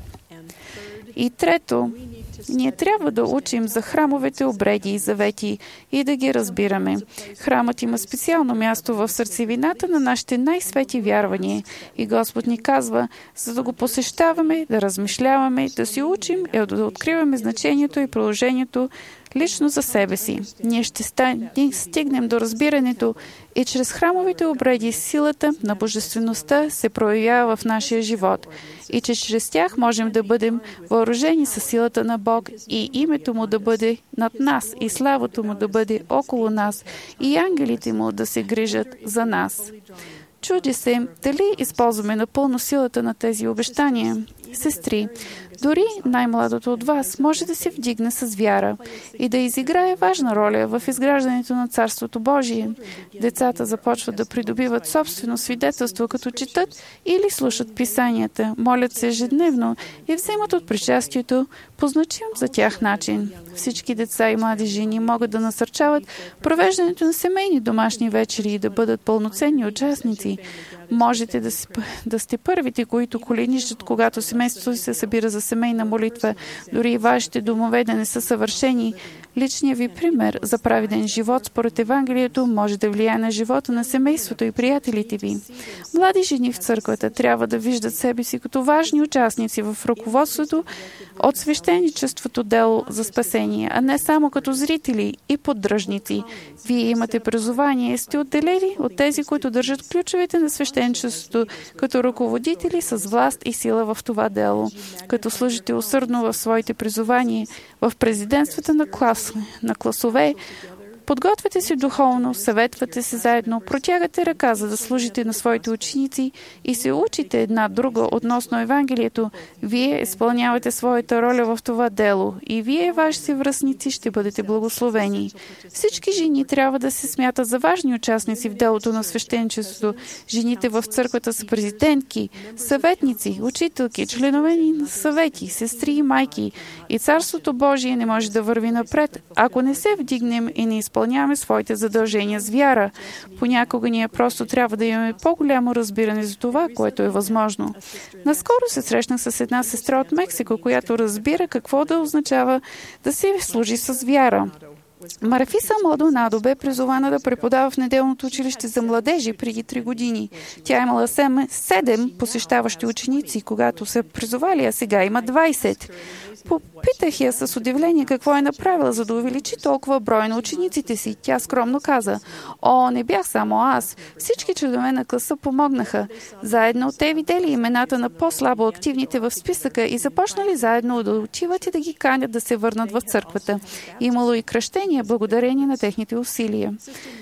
И трето, ние трябва да учим за храмовете обреди и завети и да ги разбираме. Храмът има специално място в сърцевината на нашите най-свети вярвания. И Господ ни казва, за да го посещаваме, да размишляваме, да си учим и да откриваме значението и приложението лично за себе си. Ние ще стигнем до разбирането и чрез храмовите обреди силата на божествеността се проявява в нашия живот и че чрез тях можем да бъдем въоръжени със силата на Бог и името Му да бъде над нас и славата Му да бъде около нас и ангелите Му да се грижат за нас. Чуди се, дали използваме напълно силата на тези обещания. Сестри, дори най-младото от вас може да се вдигне с вяра и да изиграе важна роля в изграждането на Царството Божие. Децата започват да придобиват собствено свидетелство, като четат или слушат писанията, молят се ежедневно и вземат от причастието по значим за тях начин. Всички деца и млади жени могат да насърчават провеждането на семейни домашни вечери и да бъдат пълноценни участници. Можете да, си, да сте първите, които коленичат, когато семейството се събира за семейна молитва. Дори и вашите домове да не са съвършени. Личният ви пример за праведен живот според Евангелието може да влияе на живота на семейството и приятелите ви. Млади жени в църквата трябва да виждат себе си като важни участници в ръководството от свещеничеството дело за спасение, а не само като зрители и поддръжници. Вие имате образование и сте отделени от тези, които държат ключовете на свещеничеството като ръководители с власт и сила в това дело, като служите усърдно в своите призования, в президентствата на клас, на класове, подготвяте се духовно, съветвате се заедно, протягате ръка, за да служите на своите ученици и се учите една друга относно Евангелието. Вие изпълнявате своята роля в това дело и вие, вашите връстници, ще бъдете благословени. Всички жени трябва да се смятат за важни участници в делото на свещеничеството. Жените в църквата са президентки, съветници, учителки, членове на съвети, сестри и майки. И Царството Божие не може да върви напред, ако не се вдигнем и не изпълняваме изпълняваме своите задължения с вяра. Понякога ние просто трябва да имаме по-голямо разбиране за това, което е възможно. Наскоро се срещнах с една сестра от Мексико, която разбира какво да означава да се служи с вяра. Марафиса Младонадо бе призована да преподава в неделното училище за младежи преди три години. Тя имала седем посещаващи ученици, когато се призовали, а сега има двайсет. Попитах я с удивление какво е направила, за да увеличи толкова брой на учениците си. Тя скромно каза: „О, не бях само аз. Всички членове на класа помогнаха. Заедно те видели имената на по-слабо активните в списъка и започнали заедно да отиват и да ги канят да се върнат в църквата. Имало и кръщение благодарение на техните усилия.”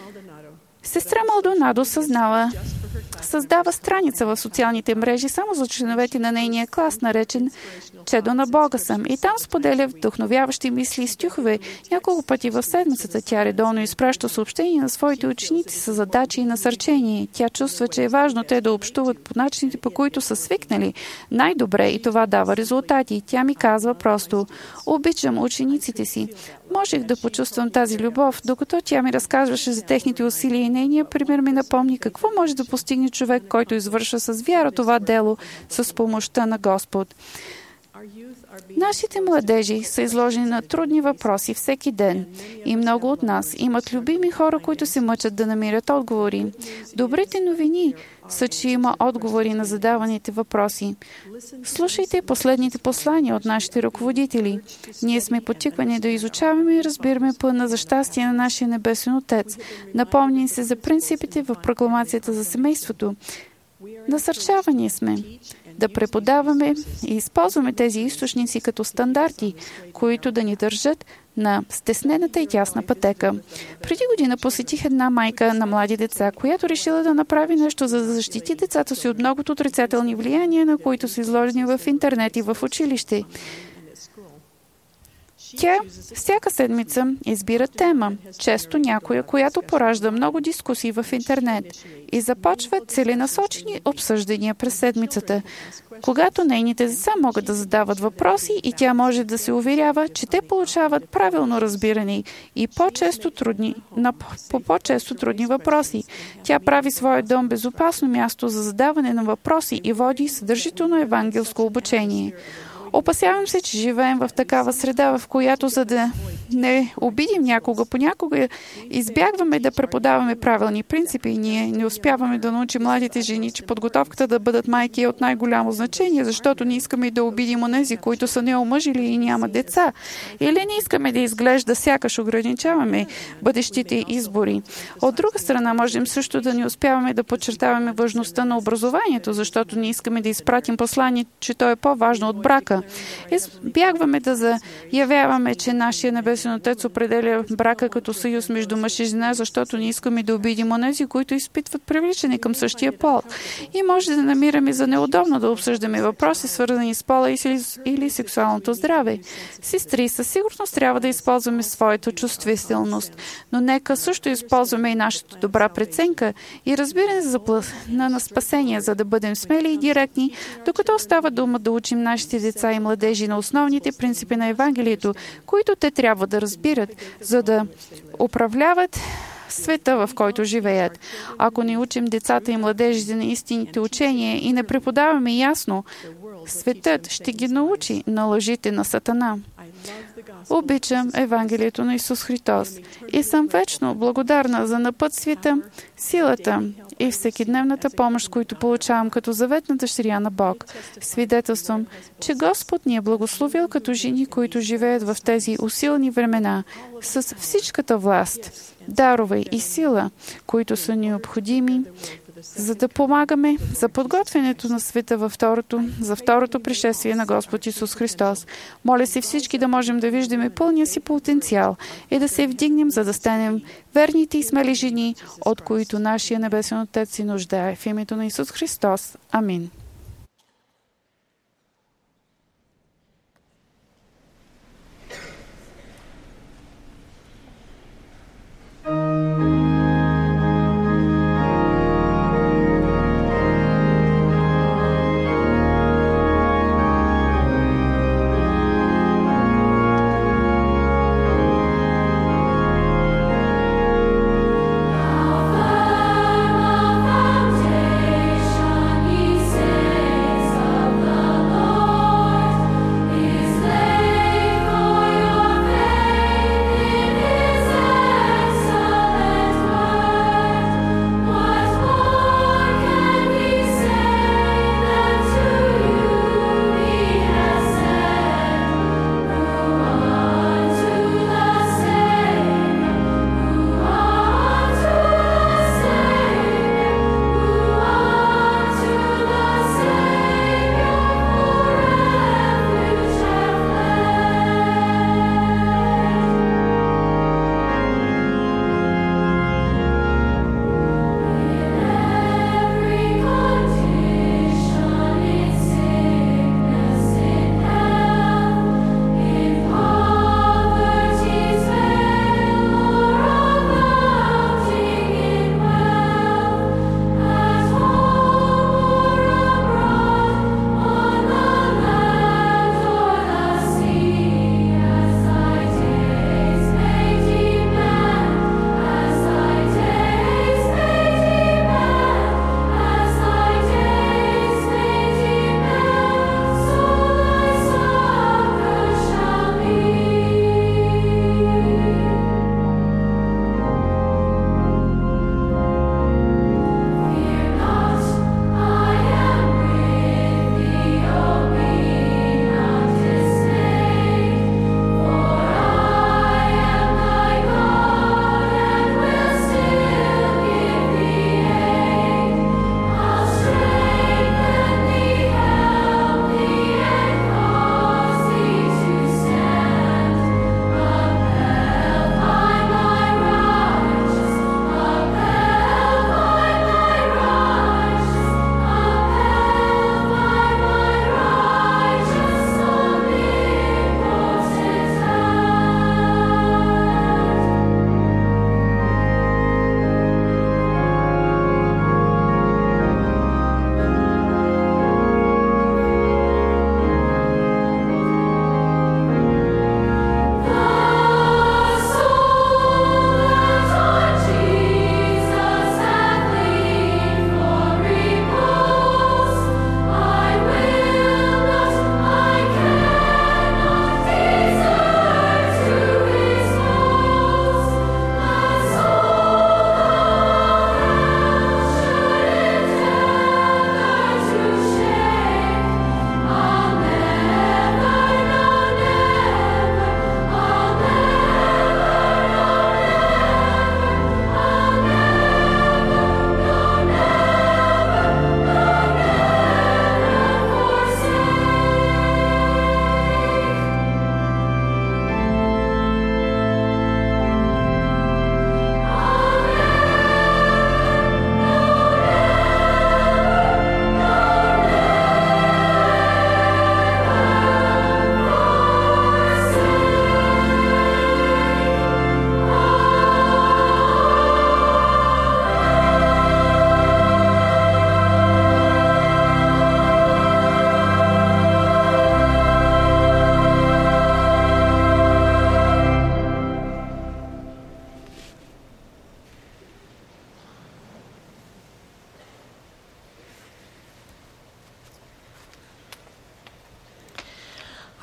Сестра Малдонадо съзнава, създава страница в социалните мрежи само за членовете на нейния клас, наречен „Чедо на Бога съм”. И там споделя вдъхновяващи мисли и стихове. Няколко пъти в седмицата тя редовно изпраща съобщения на своите ученици с задачи и насърчения. Тя чувства, че е важно те да общуват по начините, по които са свикнали най-добре, и това дава резултати. Тя ми казва просто: „Обичам учениците си.” Можех да почувствам тази любов, докато тя ми разказваше за техните усилия, и нейният пример ми напомни какво може да постигне човек, който извършва с вяра това дело с помощта на Господ. Нашите младежи са изложени на трудни въпроси всеки ден и много от нас имат любими хора, които се мъчат да намират отговори. Добрите новини са, че има отговори на задаваните въпроси. Слушайте последните послания от нашите ръководители. Ние сме потиквани да изучаваме и разбираме плана за щастие на нашия Небесен Отец. Напомни се за принципите в прокламацията за семейството. Насърчавани сме да преподаваме и използваме тези източници като стандарти, които да ни държат на стеснената и тясна пътека. Преди година посетих една майка на млади деца, която решила да направи нещо, за да защити децата си от многото отрицателни влияния, на които са изложени в интернет и в училище. Тя всяка седмица избира тема, често някоя, която поражда много дискусии в интернет, и започва целенасочени обсъждания през седмицата, когато нейните деца могат да задават въпроси и тя може да се уверява, че те получават правилно разбиране и по-често трудни, на, по по-често трудни въпроси. Тя прави своя дом безопасно място за задаване на въпроси и води съдържително евангелско обучение. Опасявам се, че живеем в такава среда, в която, за да не обидим някога, понякога избягваме да преподаваме правилни принципи и ние не успяваме да научим младите жени, че подготовката да бъдат майки е от най-голямо значение, защото не искаме да обидим онези, които са неомъжили и нямат деца. Или не искаме да изглежда сякаш ограничаваме бъдещите избори. От друга страна, можем също да не успяваме да подчертаваме важността на образованието, защото не искаме да изпратим послание, че то е по-важно от брака. Избягваме да заявяваме, че нашия Небесен Отец определя брака като съюз между мъж и жена, защото не искаме да обидим онези, които изпитват привличане към същия пол. И може да намираме за неудобно да обсъждаме въпроси, свързани с пола или сексуалното здраве. Сестри, със сигурност трябва да използваме своята чувствителност, но нека също използваме и нашата добра преценка и разбиране за плана на спасение, за да бъдем смели и директни, докато остава дума да учим нашите деца и младежи на основните принципи на Евангелието, които те трябва да разбират, за да управляват света, в който живеят. Ако не учим децата и младежите на истинните учения и не преподаваме ясно, светът ще ги научи на лъжите на Сатана. Обичам Евангелието на Исус Христос и съм вечно благодарна за напътствията, силата и всекидневната помощ, които получавам като заветна дъщеря на Бог. Свидетелствам, че Господ ни е благословил като жени, които живеят в тези усилни времена, с всичката власт, дарове и сила, които са необходими, за да помагаме за подготвянето на света във второто, за второто пришествие на Господ Исус Христос. Моля се всички да можем да виждаме пълния си потенциал и да се вдигнем, за да станем верните и смели жени, от които нашия Небесен Отец се нуждае. В името на Исус Христос. Амин. Foundation, he said.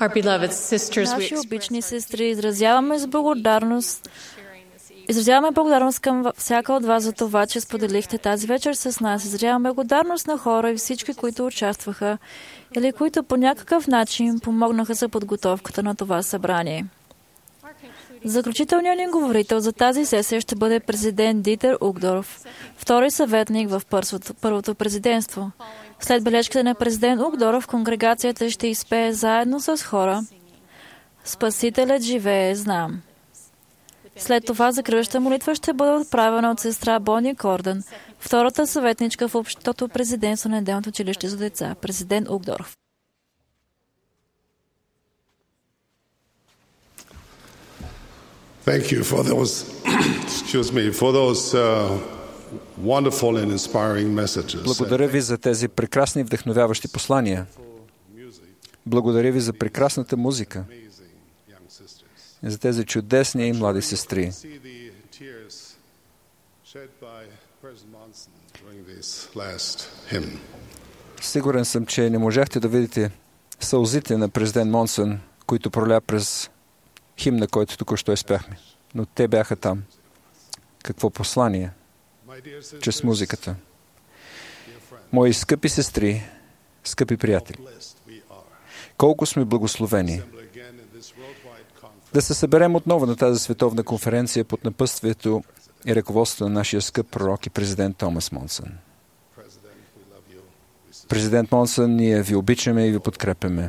Our beloved sisters, we Наши express обични сестри, изразяваме с благодарност Изразяваме благодарност към всяка от вас за това, че споделихте тази вечер с нас. Изразяваме благодарност на хора и всички, които участваха или които по някакъв начин помогнаха за подготовката на това събрание. Заключителният ни говорител за тази сесия ще бъде президент Дитер Угдорф, втори съветник в първото, първото президентство. След бележките на президент Угдорф, конгрегацията ще изпее заедно с хора "Спасителят живее, знам". След това закриваща молитва ще бъде отправена от сестра Бони Кордън, втората съветничка в общото президентство на неделното училище за деца, президент Угдорф. Thank you for those, excuse me, for those uh, wonderful and inspiring messages. Благодаря ви за тези прекрасни и вдъхновяващи послания. Благодаря ви за прекрасната музика и за тези чудесни и млади сестри. Сигурен съм, че не можахте да видите сълзите на президент Монсън, които проля през химна, който току-що изпяхме. Но те бяха там. Какво послание чрез музиката. Мои скъпи сестри, скъпи приятели, колко сме благословени да се съберем отново на тази световна конференция под напътствието и ръководството на нашия скъп пророк и президент Томас Монсън. Президент Монсън, ние ви обичаме и ви подкрепяме.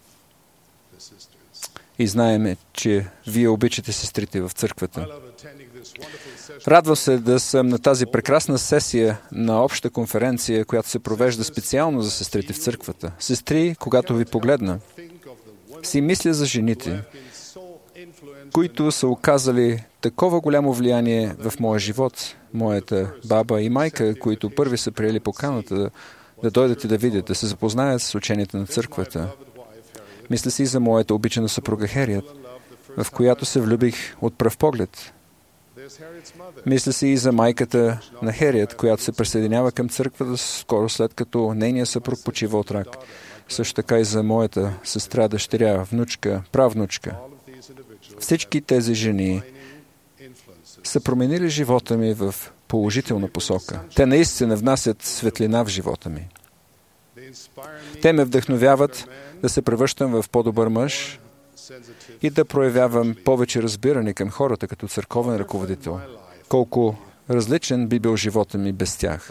И знаеме, че вие обичате сестрите в църквата. Радва се да съм на тази прекрасна сесия на обща конференция, която се провежда специално за сестрите в църквата. Сестри, когато ви погледна, си мисля за жените, които са оказали такова голямо влияние в моя живот, моята баба и майка, които първи са приели поканата да, да дойдат и да видят, да се запознаят с ученията на църквата. Мисля си и за моята обичана съпруга Херият, в която се влюбих от пръв поглед. Мисля си и за майката на Херият, която се присъединява към църквата скоро след като нейният съпруг почива от рак. Също така и за моята сестра, дъщеря, внучка, правнучка. Всички тези жени са променили живота ми в положителна посока. Те наистина внасят светлина в живота ми. Те ме вдъхновяват да се превръщам в по-добър мъж и да проявявам повече разбиране към хората като църковен ръководител. Колко различен би бил живота ми без тях.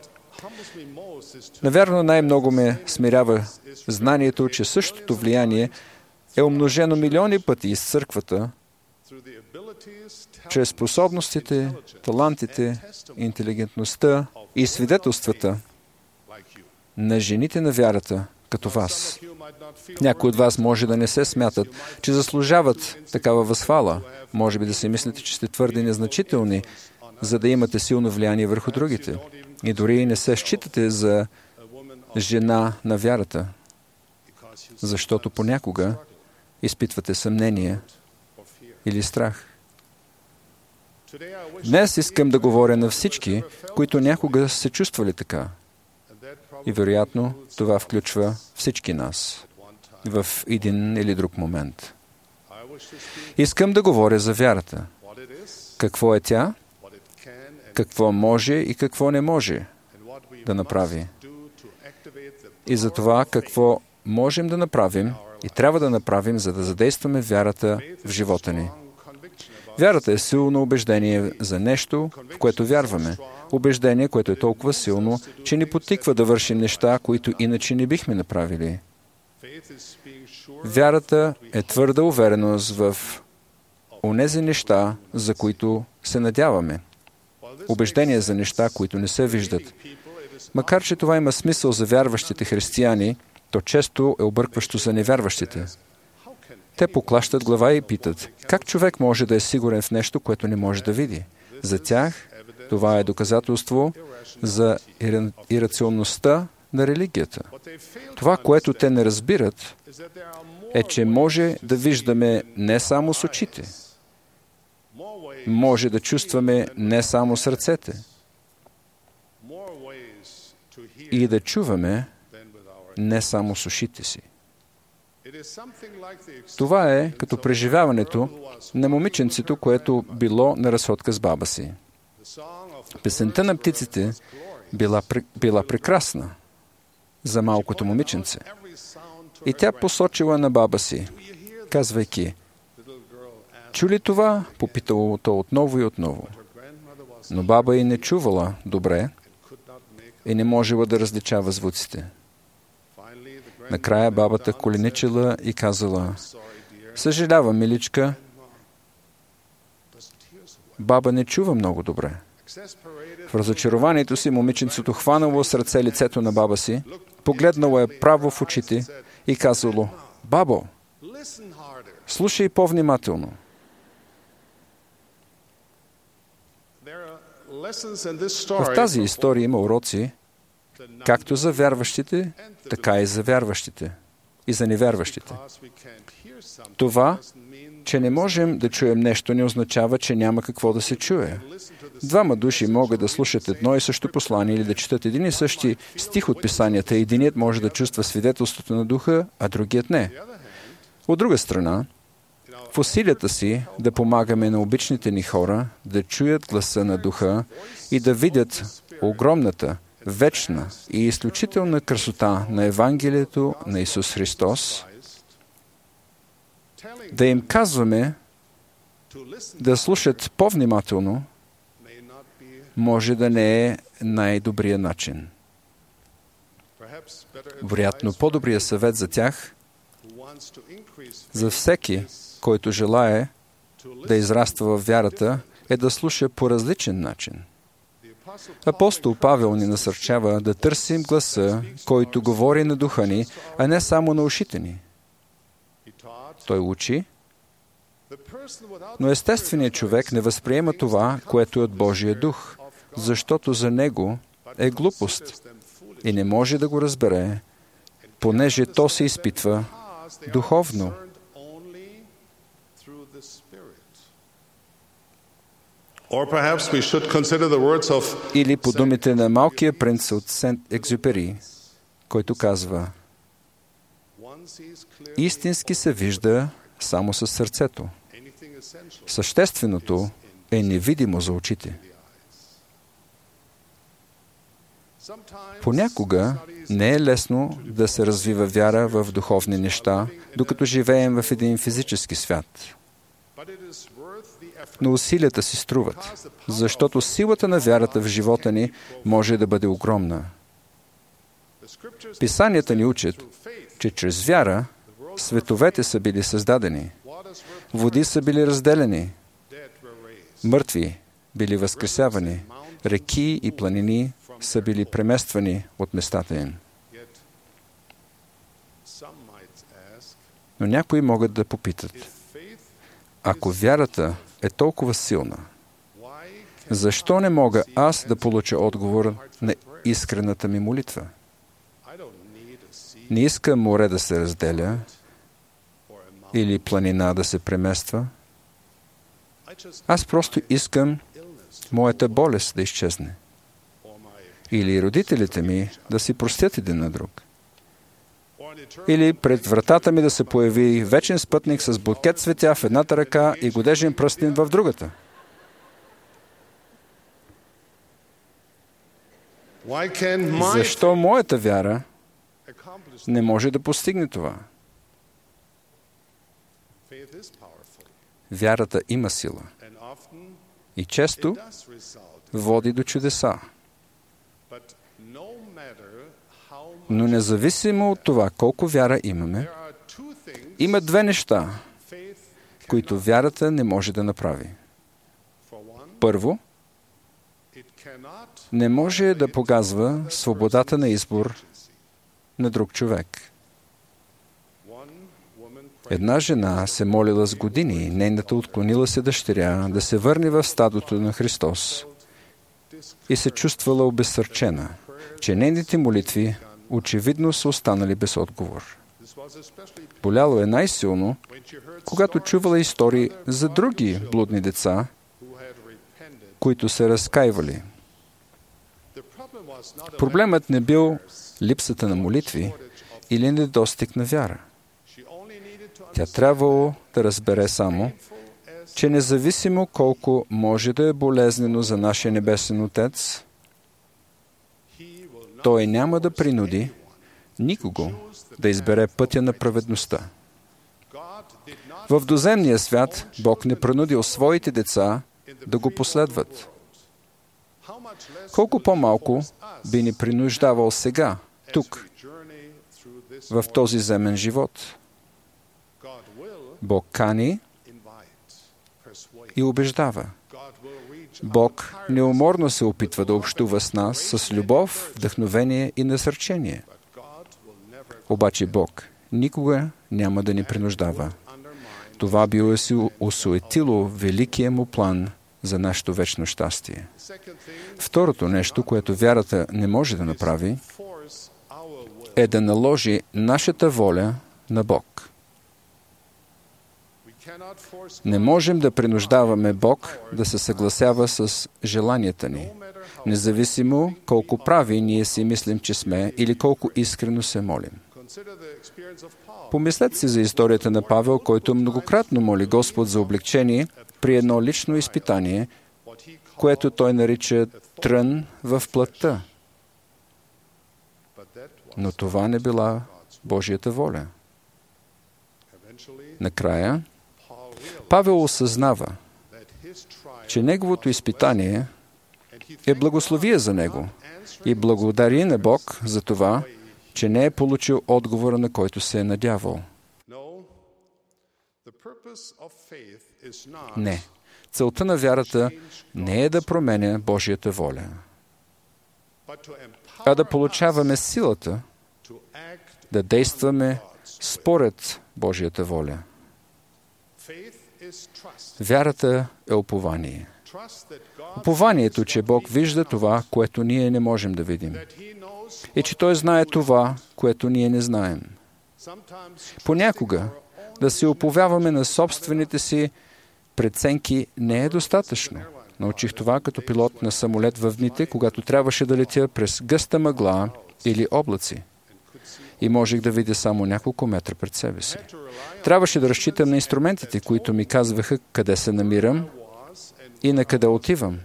Навярно най-много ме смирява знанието, че същото влияние е умножено милиони пъти из църквата, чрез способностите, талантите, интелигентността и свидетелствата на жените на вярата, като вас. Някои от вас може да не се смятат, че заслужават такава възхвала. Може би да си мислите, че сте твърде незначителни, за да имате силно влияние върху другите. И дори не се считате за жена на вярата, защото понякога изпитвате съмнение или страх. Днес искам да говоря на всички, които някога се чувствали така. И вероятно това включва всички нас в един или друг момент. Искам да говоря за вярата. Какво е тя? Какво може и какво не може да направи? И за това какво можем да направим и трябва да направим, за да задействаме вярата в живота ни. Вярата е силно убеждение за нещо, в което вярваме. Убеждение, което е толкова силно, че ни потиква да вършим неща, които иначе не бихме направили. Вярата е твърда увереност в онези неща, за които се надяваме. Убеждение за неща, които не се виждат. Макар че това има смисъл за вярващите християни, то често е объркващо за невярващите. Те поклащат глава и питат, как човек може да е сигурен в нещо, което не може да види? За тях това е доказателство за ирационалността на религията. Това, което те не разбират, е, че може да виждаме не само с очите, може да чувстваме не само с ръцете и да чуваме не само с ушите си. Това е като преживяването на момиченцето, което било на разходка с баба си. Песента на птиците била, била прекрасна за малкото момиченце. И тя посочила на баба си, казвайки: "Чу ли това?" Попитало то отново и отново. Но баба й не чувала добре и не можела да различава звуците. Накрая бабата коленичила и казала: "Съжалявам, миличка, баба не чува много добре." В разочарованието си момиченцето хванало с ръце лицето на баба си, погледнало я право в очите и казало: "Бабо, слушай по-внимателно." В тази история има уроци, както за вярващите, така и за вярващите и за невярващите. Това, че не можем да чуем нещо, не означава, че няма какво да се чуе. Двама души могат да слушат едно и също послание или да четат един и същи стих от писанията. Единият може да чувства свидетелството на духа, а другият не. От друга страна, в усилията си да помагаме на обичните ни хора да чуят гласа на духа и да видят огромната, вечна и изключителна красота на Евангелието на Исус Христос, да им казваме да слушат по-внимателно, може да не е най-добрият начин. Вероятно, по-добрият съвет за тях, за всеки, който желае да израства в вярата, е да слуша по различен начин. Апостол Павел ни насърчава да търсим гласа, който говори на духа ни, а не само на ушите ни. Той учи, но естественият човек не възприема това, което е от Божия дух, защото за него е глупост и не може да го разбере, понеже то се изпитва духовно. Или по думите на малкия принц от Сент-Екзюпери, който казва: "Истински се вижда само със сърцето. Същественото е невидимо за очите." Понякога не е лесно да се развива вяра в духовни неща, докато живеем в един физически свят. Но усилията си струват, защото силата на вярата в живота ни може да бъде огромна. Писанията ни учат, че чрез вяра световете са били създадени, води са били разделени, мъртви били възкресявани, реки и планини са били премествани от местата им. Но някои могат да попитат: ако вярата е толкова силна, защо не мога аз да получа отговор на искрената ми молитва? Не искам море да се разделя или планина да се премества. Аз просто искам моята болест да изчезне. Или родителите ми да си простят един на друг. Или пред вратата ми да се появи вечен спътник с букет цветя в едната ръка и годежен пръстен в другата. Защо моята вяра не може да постигне това? Вярата има сила и често води до чудеса. Но независимо от това колко вяра имаме, има две неща, които вярата не може да направи. Първо, не може да погазва свободата на избор на друг човек. Една жена се молила с години, нейната отклонила се дъщеря да се върне в стадото на Христос и се чувствала обезсърчена, че нейните молитви очевидно са останали без отговор. Боляло е най-силно, когато чувала истории за други блудни деца, които се разкаивали. Проблемът не бил липсата на молитви или недостиг на вяра. Тя трябвало да разбере само, че независимо колко може да е болезнено за нашия Небесен Отец, Той няма да принуди никого да избере пътя на праведността. В доземния свят Бог не принудил своите деца да го последват. Колко по-малко би ни принуждавал сега, тук, в този земен живот. Бог кани и убеждава. Бог неуморно се опитва да общува с нас с любов, вдъхновение и насърчение. Обаче Бог никога няма да ни принуждава. Това би осуетило великия му план за нашето вечно щастие. Второто нещо, което вярата не може да направи, е да наложи нашата воля на Бог. Не можем да принуждаваме Бог да се съгласява с желанията ни, независимо колко прави ние си мислим, че сме или колко искрено се молим. Помислете си за историята на Павел, който многократно моли Господ за облегчение при едно лично изпитание, което той нарича трън в плътта. Но това не била Божията воля. Накрая, Павел осъзнава, че неговото изпитание е благословие за него и благодари на Бог за това, че не е получил отговора, на който се е надявал. Не. Целта на вярата не е да променя Божията воля, а да получаваме силата да действаме според Божията воля. Вярата е упование. Упованието, че Бог вижда това, което ние не можем да видим. И че Той знае това, което ние не знаем. Понякога да се уповяваме на собствените си преценки не е достатъчно. Научих това като пилот на самолет в дните, когато трябваше да летя през гъста мъгла или облаци. И можех да видя само няколко метра пред себе си. Трябваше да разчитам на инструментите, които ми казваха къде се намирам и на къде отивам.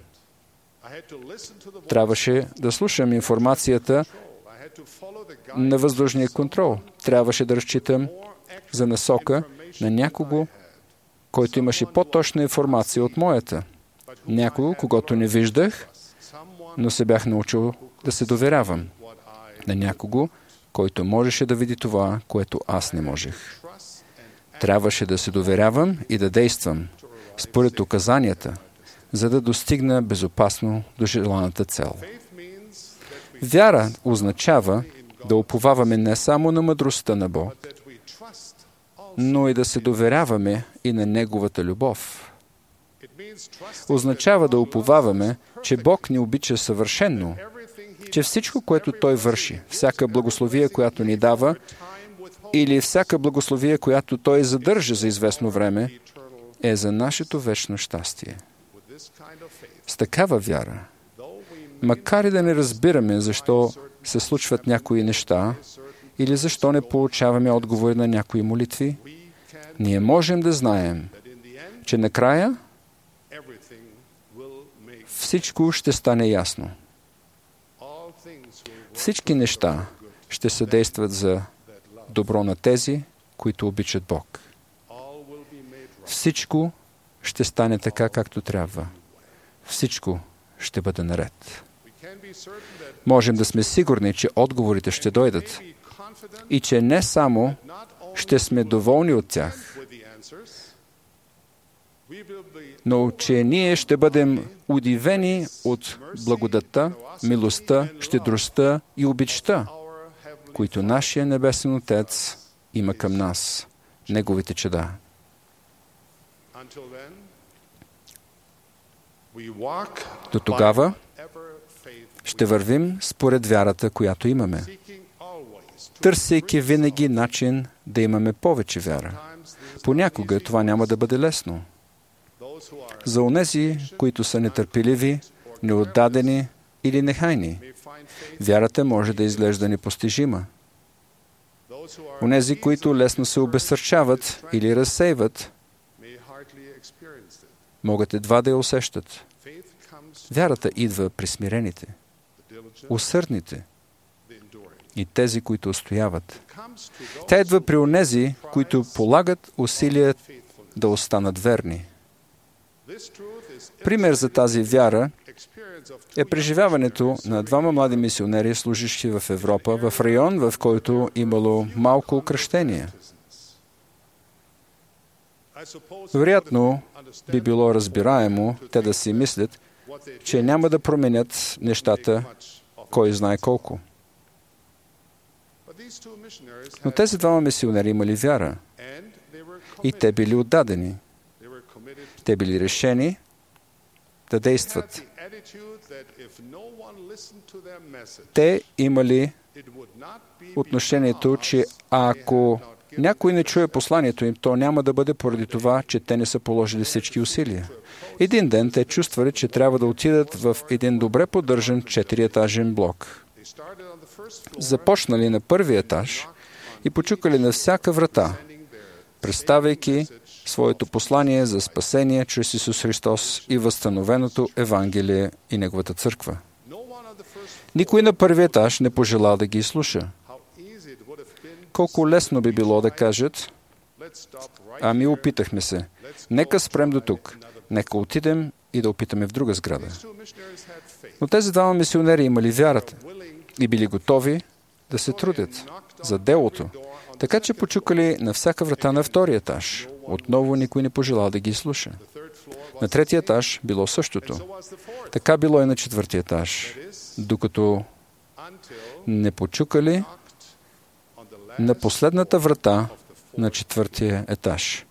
Трябваше да слушам информацията на въздушния контрол. Трябваше да разчитам за насока на някого, който имаше по-точна информация от моята. Някого, когато не виждах, но се бях научил да се доверявам. На някого, който можеше да види това, което аз не можех. Трябваше да се доверявам и да действам според указанията, за да достигна безопасно до желаната цел. Вяра означава да уповаваме не само на мъдростта на Бог, но и да се доверяваме и на Неговата любов. Означава да уповаваме, че Бог ни обича съвършенно, че всичко, което Той върши, всяка благословия, която ни дава, или всяка благословия, която Той задържа за известно време, е за нашето вечно щастие. С такава вяра, макар и да не разбираме защо се случват някои неща или защо не получаваме отговори на някои молитви, ние можем да знаем, че накрая всичко ще стане ясно. Всички неща ще съдействат за добро на тези, които обичат Бог. Всичко ще стане така, както трябва. Всичко ще бъде наред. Можем да сме сигурни, че отговорите ще дойдат и че не само ще сме доволни от тях, но че ние ще бъдем удивени от благодата, милостта, щедростта и обичта, които нашия Небесен Отец има към нас, Неговите чада. До тогава ще вървим според вярата, която имаме, търсейки винаги начин да имаме повече вяра. Понякога това няма да бъде лесно. За онези, които са нетърпеливи, неотдадени или нехайни, вярата може да изглежда непостижима. Онези, които лесно се обезсърчават или разсейват, могат едва да я усещат. Вярата идва при смирените, усърдните и тези, които устояват. Тя идва при онези, които полагат усилия да останат верни. Пример за тази вяра е преживяването на двама млади мисионери, служащи в Европа, в район, в който имало малко кръщения. Вероятно би било разбираемо те да си мислят, че няма да променят нещата кой знае колко. Но тези двама мисионери имали вяра и те били отдадени. Те били решени да действат. Те имали отношението, че ако някой не чуе посланието им, то няма да бъде поради това, че те не са положили всички усилия. Един ден те чувствали, че трябва да отидат в един добре поддържан четириетажен блок. Започнали на първи етаж и почукали на всяка врата, представяйки своето послание за спасение чрез Исус Христос и възстановеното Евангелие и Неговата църква. Никой на първи етаж не пожела да ги изслуша. Колко лесно би било да кажат: ами опитахме се, нека спрем до тук, нека отидем и да опитаме в друга сграда. Но тези двама мисионери имали вярата и били готови да се трудят за делото, така че почукали на всяка врата на втори етаж. Отново никой не пожелал да ги слуша. На третия етаж било същото. Така било и на четвъртия етаж, докато не почукали на последната врата на четвъртия етаж.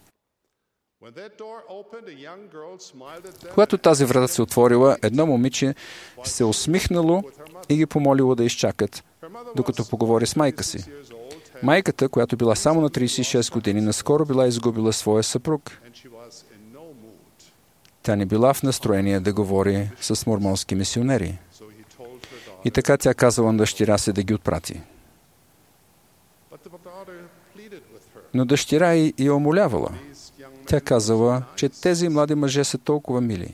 Когато тази врата се отворила, едно момиче се усмихнало и ги помолило да изчакат, докато поговори с майка си. Майката, която била само на тридесет и шест години, наскоро била изгубила своя съпруг. Тя не била в настроение да говори с мормонски мисионери. И така тя казала на дъщеря си да ги отпрати. Но дъщеря й я умолявала. Тя казала, че тези млади мъже са толкова мили.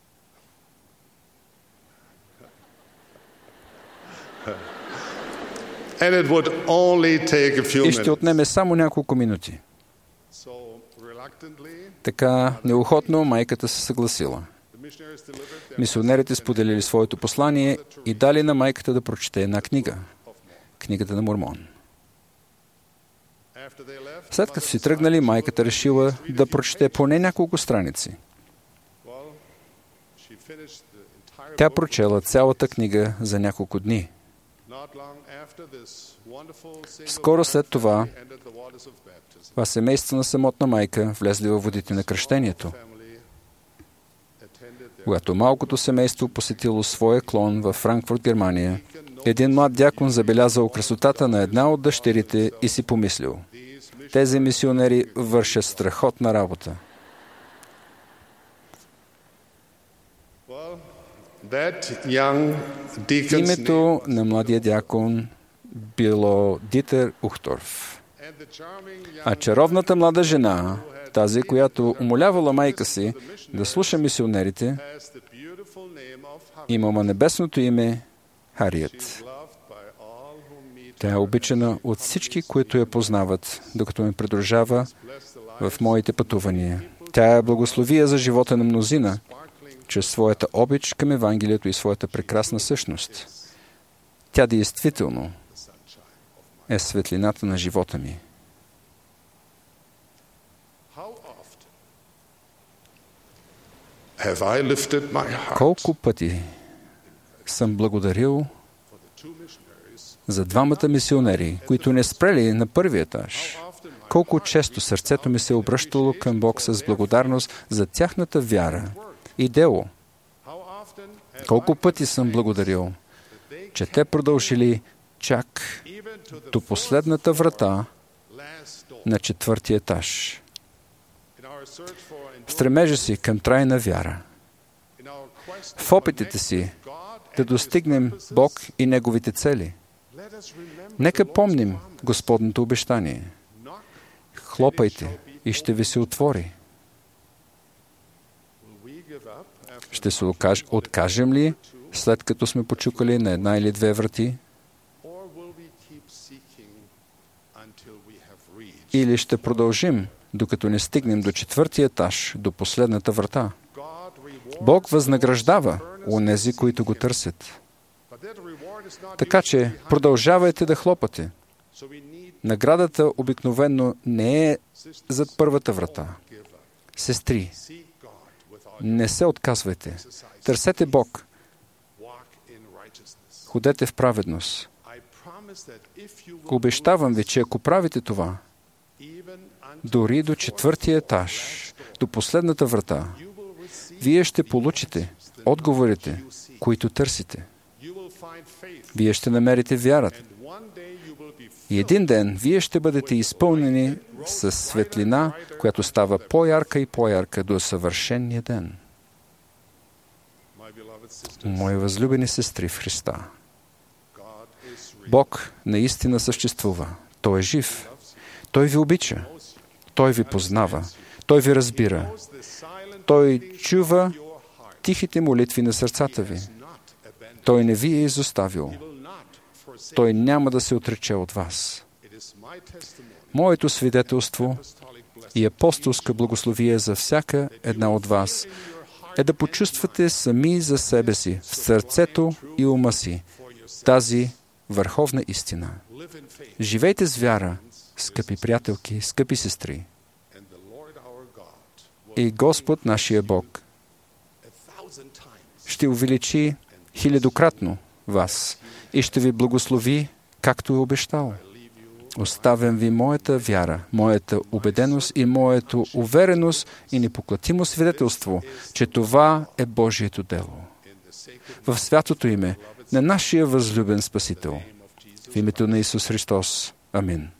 И ще отнеме само няколко минути. Така неохотно майката се съгласила. Мисионерите споделили своето послание и дали на майката да прочете една книга. Книгата на Мормон. След като си тръгнали, майката решила да прочете поне няколко страници. Тя прочела цялата книга за няколко дни. Скоро след това, това семейство на самотна майка влезли във водите на кръщението. Когато малкото семейство посетило своя клон във Франкфурт, Германия, един млад дякон забелязал красотата на една от дъщерите и си помислил: тези мисионери вършат страхотна работа. Името на младия дякон било Дитер Ухторф. А чаровната млада жена, тази, която умолявала майка си да слуша мисионерите, имала небесното име Хариет. Тя е обичана от всички, които я познават, докато ме придружава в моите пътувания. Тя е благословия за живота на мнозина, чрез своята обич към Евангелието и своята прекрасна същност. Тя действително е светлината на живота ми. Колко пъти съм благодарил за двамата мисионери, които не спрели на първи етаж. Колко често сърцето ми се е обръщало към Бог с благодарност за тяхната вяра и дело. Колко пъти съм благодарил, че те продължили чак до последната врата на четвъртия етаж. В стремежа си към трайна вяра. В опитите си да достигнем Бог и Неговите цели. Нека помним Господното обещание. Хлопайте и ще ви се отвори. Ще се откажем ли, след като сме почукали на една или две врати? Или ще продължим, докато не стигнем до четвъртия етаж, до последната врата? Бог възнаграждава онези, които го търсят. Така че продължавайте да хлопате. Наградата обикновено не е зад първата врата. Сестри, не се отказвайте. Търсете Бог. Ходете в праведност. Обещавам ви, че ако правите това, дори до четвъртия етаж, до последната врата, вие ще получите отговорите, които търсите. Вие ще намерите вярата. И един ден вие ще бъдете изпълнени с светлина, която става по-ярка и по-ярка до съвършения ден. Мои възлюбени сестри в Христа, Бог наистина съществува. Той е жив. Той ви обича. Той ви познава. Той ви разбира. Той чува тихите молитви на сърцата ви. Той не ви е изоставил. Той няма да се отрече от вас. Моето свидетелство и апостолска благословие за всяка една от вас е да почувствате сами за себе си, в сърцето и ума си, тази върховна истина. Живейте с вяра, скъпи приятелки, скъпи сестри. И Господ, нашия Бог, ще увеличи хилядократно вас и ще ви благослови, както е обещал. Оставям ви моята вяра, моята убеденост и моето увереност и непоклатимо свидетелство, че това е Божието дело. В святото име на нашия възлюбен Спасител. В името на Исус Христос. Амин.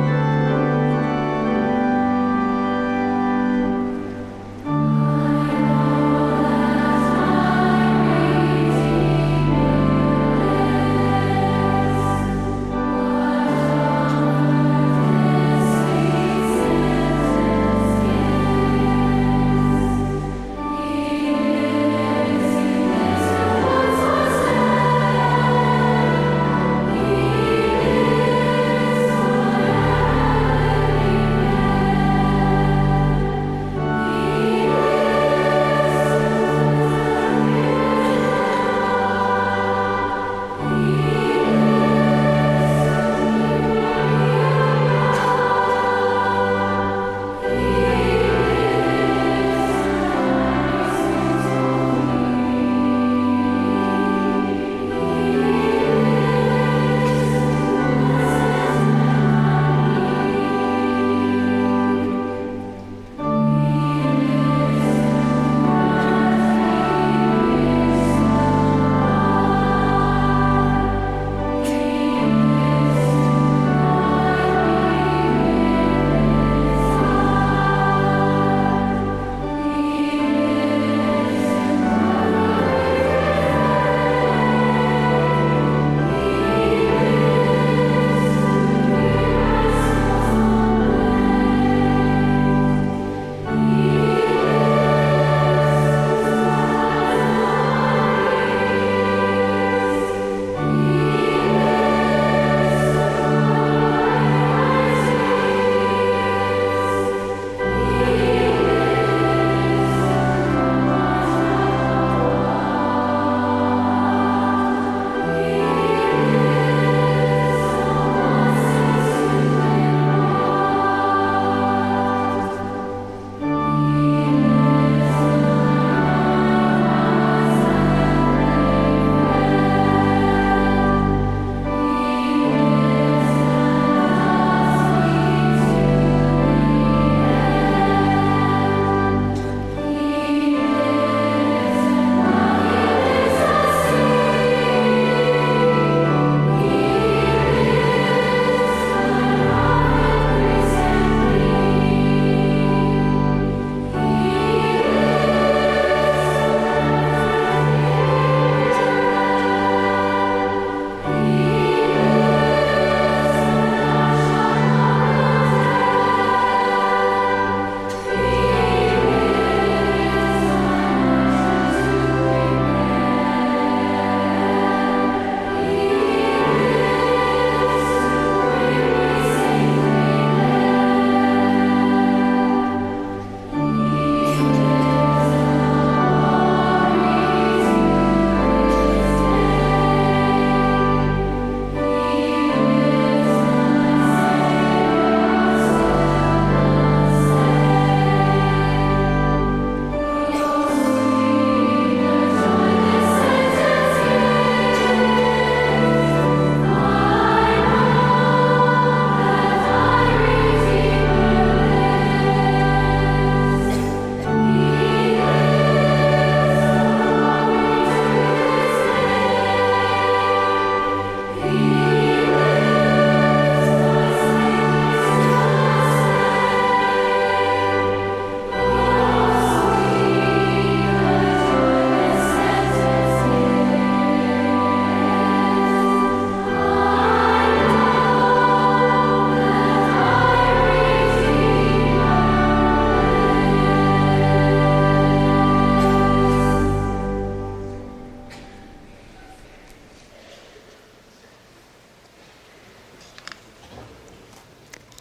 I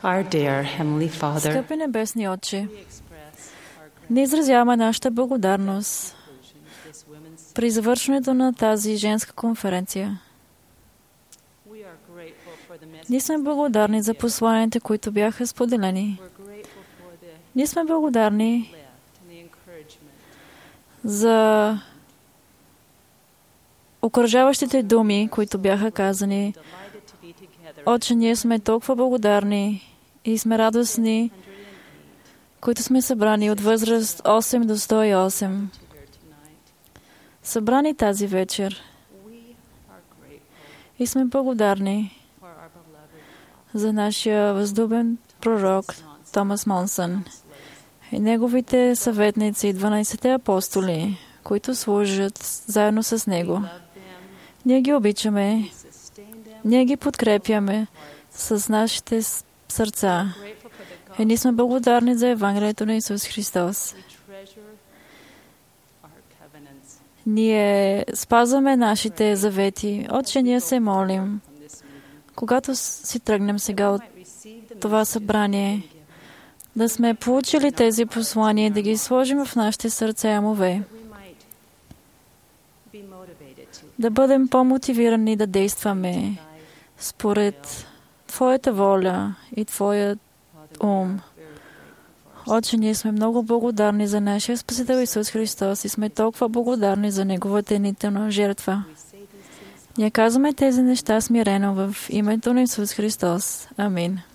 Our dear Heavenly Father, Скъпи небесни Отче, ние изразяваме нашата благодарност при завършването на тази женска конференция. Ние сме благодарни за посланията, които бяха споделени. Ние сме благодарни за окръжаващите думи, които бяха казани. Отче, ние сме толкова благодарни и сме радостни, които сме събрани от възраст осем до сто и осем. Събрани тази вечер. И сме благодарни за нашия възлюбен пророк Томас Монсън и неговите съветници, дванайсетте апостоли, които служат заедно с него. Ние ги обичаме, ние ги подкрепяме с нашите сърца. И ние сме благодарни за Евангелието на Исус Христос. Ние спазваме нашите завети. Отче, ние се молим, когато си тръгнем сега от това събрание, да сме получили тези послания, да ги сложим в нашите сърца и умове, да бъдем по-мотивирани да действаме според Твоята воля и Твоят ум. Отче, ние сме много благодарни за нашия Спасител Исус Христос и сме толкова благодарни за Неговата енителна жертва. Ние казваме тези неща смирено в името на Исус Христос. Амин.